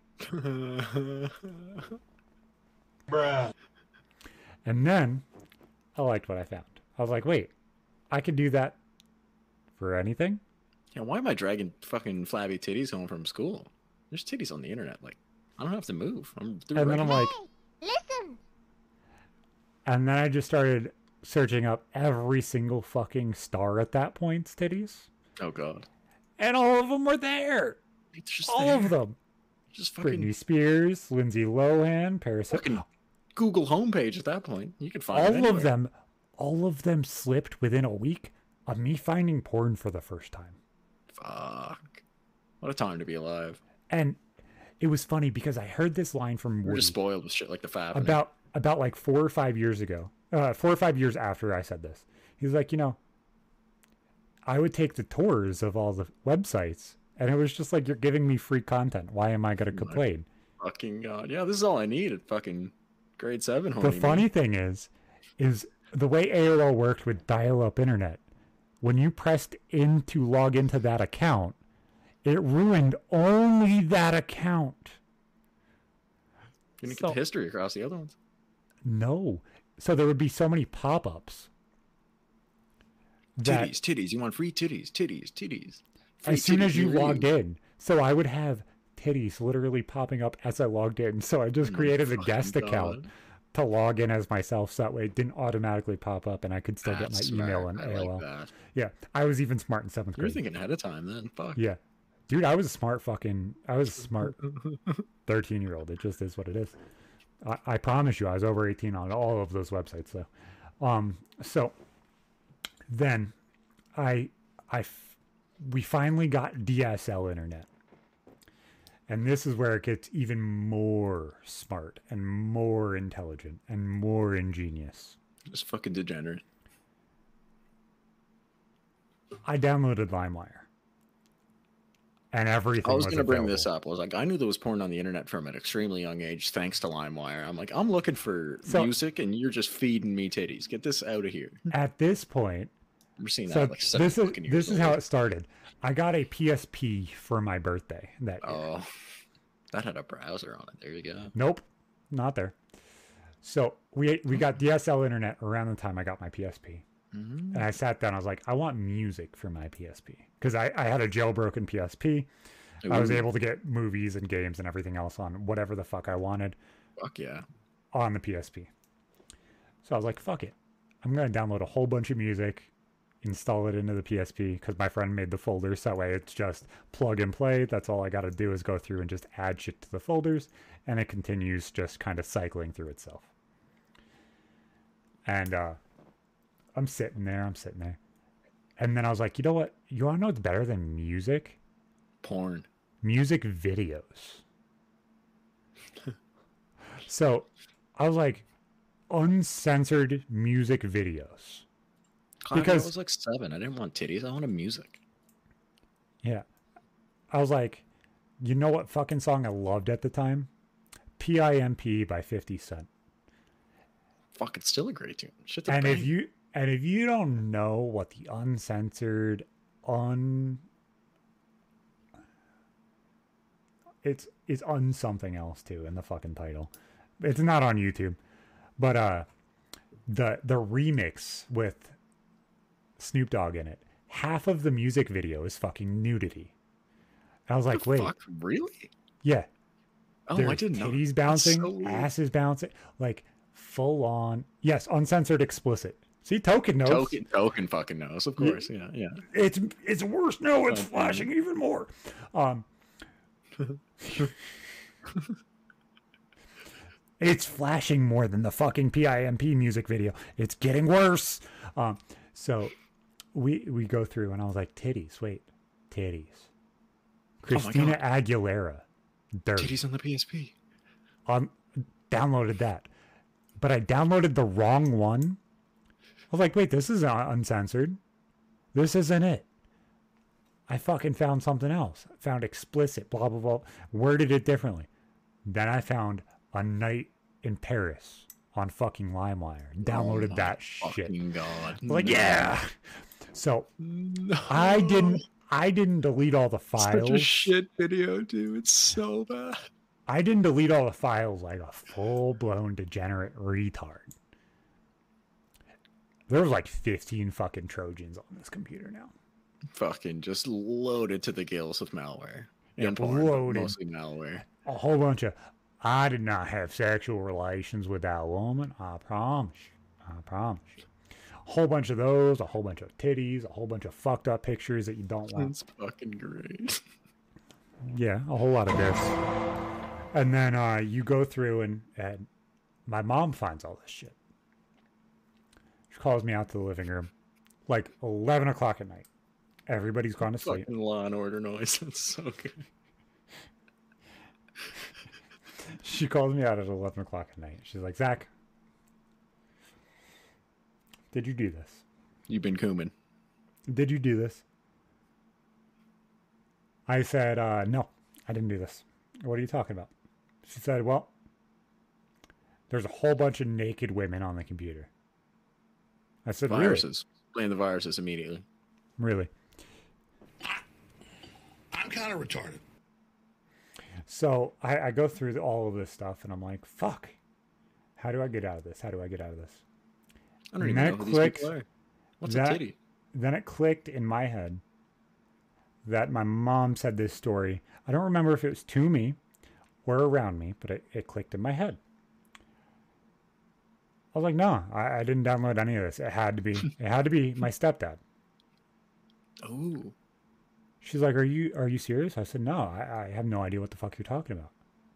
Bruh. And then I liked what I found. I was like, wait, I could do that for anything? Yeah, why am I dragging fucking flabby titties home from school? There's titties on the internet. Like, I don't have to move. And then I'm like, Listen. and then I just started searching up every single fucking star at that point's titties. oh god, And all of them were there. it's just All there. of them. Just fucking Britney Spears, Lindsay Lohan, Paris fucking Google homepage at that point. You can find it all anywhere. all of them slipped within a week of me finding porn for the first time. Fuck, what a time to be alive. And it was funny because I heard this line from We're Woody just spoiled with shit like the Fab. and about like 4 or 5 years ago. 4 or 5 years after I said this. He's like, I would take the tours of all the websites, and it was just like, you're giving me free content. Why am I going to complain? fucking god. Yeah, this is all I need at fucking grade 7. The horny me. funny thing is the way AOL worked with dial-up internet. When you pressed in to log into that account, it ruined only that account. You didn't So- get the history across the other ones. No. So there would be so many pop-ups. that Titties. You want free titties. Free as soon titties as you for logged in. So I would have titties literally popping up as I logged in. So I just created a guest fucking account God. to log in as myself, so that way it didn't automatically pop up and I could still That's get my email smart. and I AOL. like that. Yeah, I was even smart in 7th You were grade. thinking ahead of time then. Fuck. Yeah. Dude, I was a smart 13-year-old. It just is what it is. I promise you, I was over 18 on all of those websites, though. So then we finally got DSL internet. And this is where it gets even more smart and more intelligent and more ingenious. Just fucking degenerate. I downloaded LimeWire. And everything I was going to bring available. this up. I was like, I knew there was porn on the internet from an extremely young age thanks to LimeWire. I'm like, I'm looking for So- music and you're just feeding me titties. Get this out of here. At this point, We're seeing that so at, like 7 this is fucking years this is old. how it started. I got a PSP for my birthday that year. Oh, that had a browser on it. There you go. Nope, not there. So we got DSL internet around the time I got my PSP. Mm-hmm. And I sat down. I was like, I want music for my PSP because I had a jailbroken PSP. I was Ooh, able to get movies and games and everything else on whatever the fuck I wanted Fuck yeah. on the PSP. So I was like, fuck it. I'm going to download a whole bunch of music, install it into the PSP because my friend made the folders. So that way it's just plug and play. That's all I got to do is go through and just add shit to the folders. And it continues just kind of cycling through itself. And I'm sitting there. And then I was like, you know what? You want to know what's better than music? Porn. Music videos. So I was like, uncensored music videos. Because Because- I was like 7. I didn't want titties. I wanted music. Yeah. I was like, you know what fucking song I loved at the time? PIMP by 50 Cent. Fuck, it's still a great tune. Shit to And bang. if you don't know what the uncensored it's something else too in the fucking title. It's not on YouTube. But the remix with Snoop Dogg in it, half of the music video is fucking nudity. And I was like, wait, Fuck, really? yeah. Oh, There's I didn't know. titties That's bouncing, so weird. asses bouncing, like full on. Yes, uncensored, explicit. See, Token knows. Token fucking knows, of course. Yeah, yeah. It's worse. No, it's Okay. flashing even more. It's flashing more than the fucking PIMP music video. It's getting worse. So we go through and I was like, titties. Wait, titties. Christina Aguilera Dirty. Titties on the PSP. Downloaded that. But I downloaded the wrong one. I was like, wait, this is uncensored. This isn't it. I fucking found something else. Found explicit, blah, blah, blah. Worded it differently. Then I found A Night in Paris on fucking LimeWire. Downloaded that shit. Fucking God. Like, yeah. So No. I didn't delete all the files. Such a shit video, dude. It's so bad. I didn't delete all the files like a full-blown degenerate retard. There was like 15 fucking Trojans on this computer now. Fucking just loaded to the gills with malware. Yeah, And porn, but loaded. mostly malware. A whole bunch of, I did not have sexual relations with that woman. I promise you. I promise you. A whole bunch of those, a whole bunch of titties, a whole bunch of fucked up pictures that you don't want. That's fucking great. Yeah, a whole lot of this. And then you go through and my mom finds all this shit. She calls me out to the living room like 11 o'clock at night. Everybody's gone to sleep. Fucking Law and Order noise. That's so good. She calls me out at 11 o'clock at night. She's like, Zach, did you do this? You've been cooming. Did you do this? I said, no, I didn't do this. What are you talking about? She said, well, there's a whole bunch of naked women on the computer. I said, Viruses. Blame the viruses immediately. Really? I'm kind of retarded. So I go through all of this stuff and I'm like, fuck. How do I get out of this? How do I get out of this? I don't And even then know it who these clicks people are. What's that- a titty? Then it clicked in my head that my mom said this story. I don't remember if it was to me or around me, but it clicked in my head. I was like, no, I didn't download any of this. It had to be my stepdad. Oh. She's like, are you serious? I said, no, I have no idea what the fuck you're talking about.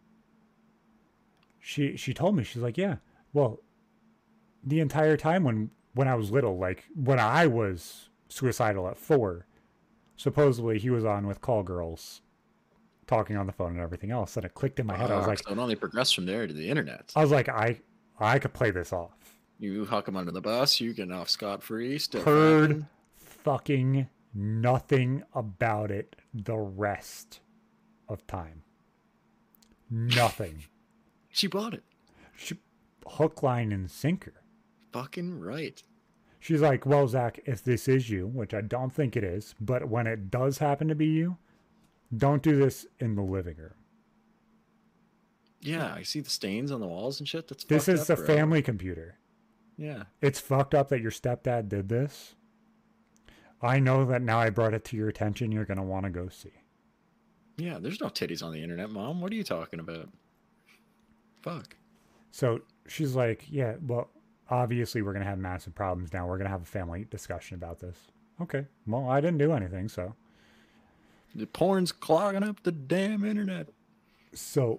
She told me, she's like, yeah, well, the entire time when I was little, like when I was suicidal at 4, supposedly he was on with call girls talking on the phone and everything else. And it clicked in my head. I was like, so it only progressed from there to the internet. I was like, I could play this off. You huck them under the bus, you get off scot-free. Still Heard fucking- fucking nothing about it the rest of time. Nothing. She bought it. Hook, line, and sinker. Fucking right. She's like, well, Zach, if this is you, which I don't think it is, but when it does happen to be you, don't do this in the living room. Yeah, I see the stains on the walls and shit. That's This fucked is up, the bro. family computer. Yeah. It's fucked up that your stepdad did this. I know that now I brought it to your attention. You're going to want to go see. Yeah, there's no titties on the internet, Mom. What are you talking about? Fuck. So she's like, yeah, well, obviously we're going to have massive problems now. We're going to have a family discussion about this. Okay. Well, I didn't do anything, so. The porn's clogging up the damn internet. So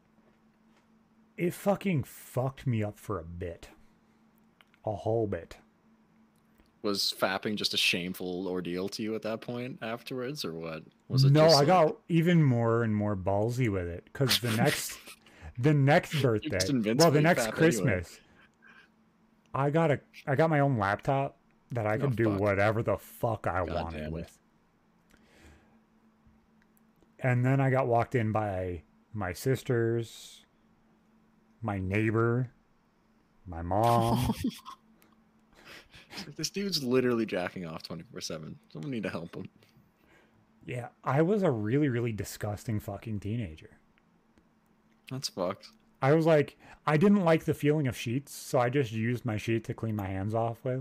it fucking fucked me up for a bit. A whole bit. Was fapping just a shameful ordeal to you at that point afterwards, or what? Was it No, just I like- got even more and more ballsy with it because the next birthday, just well, invincibly the next fat Christmas, I got my own laptop that I Oh, could do fuck. whatever the fuck I God wanted damn it. with. And then I got walked in by my sisters, my neighbor, my mom. This dude's literally jacking off 24/7. Someone need to help him. Yeah, I was a really, really disgusting fucking teenager. That's fucked. I was like, I didn't like the feeling of sheets, so I just used my sheet to clean my hands off with.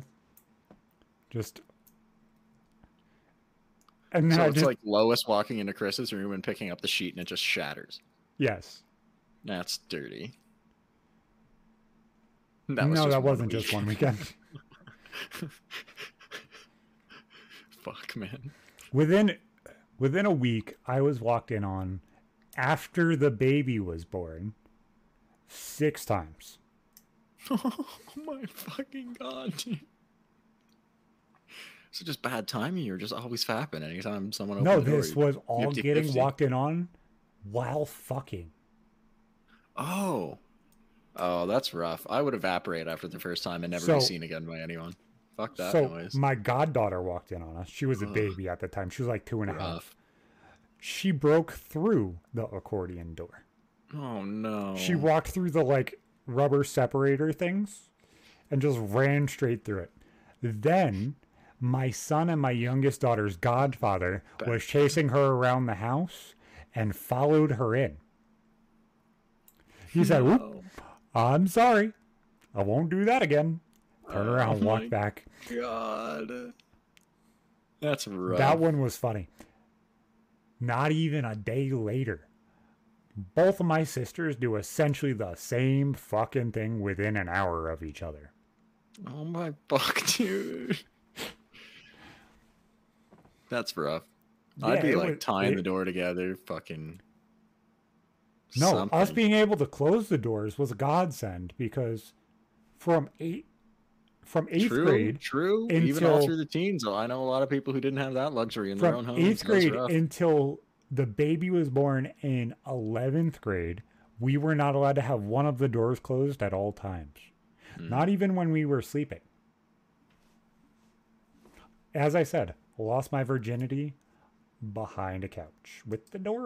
And then So I it's just, like Lois walking into Chris's room and picking up the sheet and it just shatters. yes. That's dirty. That wasn't week. just one weekend. Fuck, man. Within a week, I was walked in on after the baby was born 6 times. Oh my fucking god, dude. So just bad timing. You're just always fapping anytime someone opens No, the door. this was all getting 50-50. walked in on while fucking. Oh. Oh, that's rough. I would evaporate after the first time and never be seen again by anyone. Fuck that noise. My goddaughter walked in on us. She was a baby at the time. She was like 2.5. Rough. She broke through the accordion door. Oh no. She walked through the like rubber separator things and just ran straight through it. Then my son and my youngest daughter's godfather was chasing her around the house and followed her in. He said, "Oop, I'm sorry. I won't do that again." Turn around, walk back. God. That's rough. That one was funny. Not even a day later, both of my sisters do essentially the same fucking thing within an hour of each other. Oh my fuck, dude. That's rough. Yeah, I'd be like tying the door together, fucking. No, something. us being able to close the doors was a godsend because from eighth grade, even all through the teens. I know a lot of people who didn't have that luxury in their own homes. 8th grade until the baby was born in 11th grade, we were not allowed to have one of the doors closed at all times. Not even when we were sleeping. As I said, lost my virginity behind a couch with the door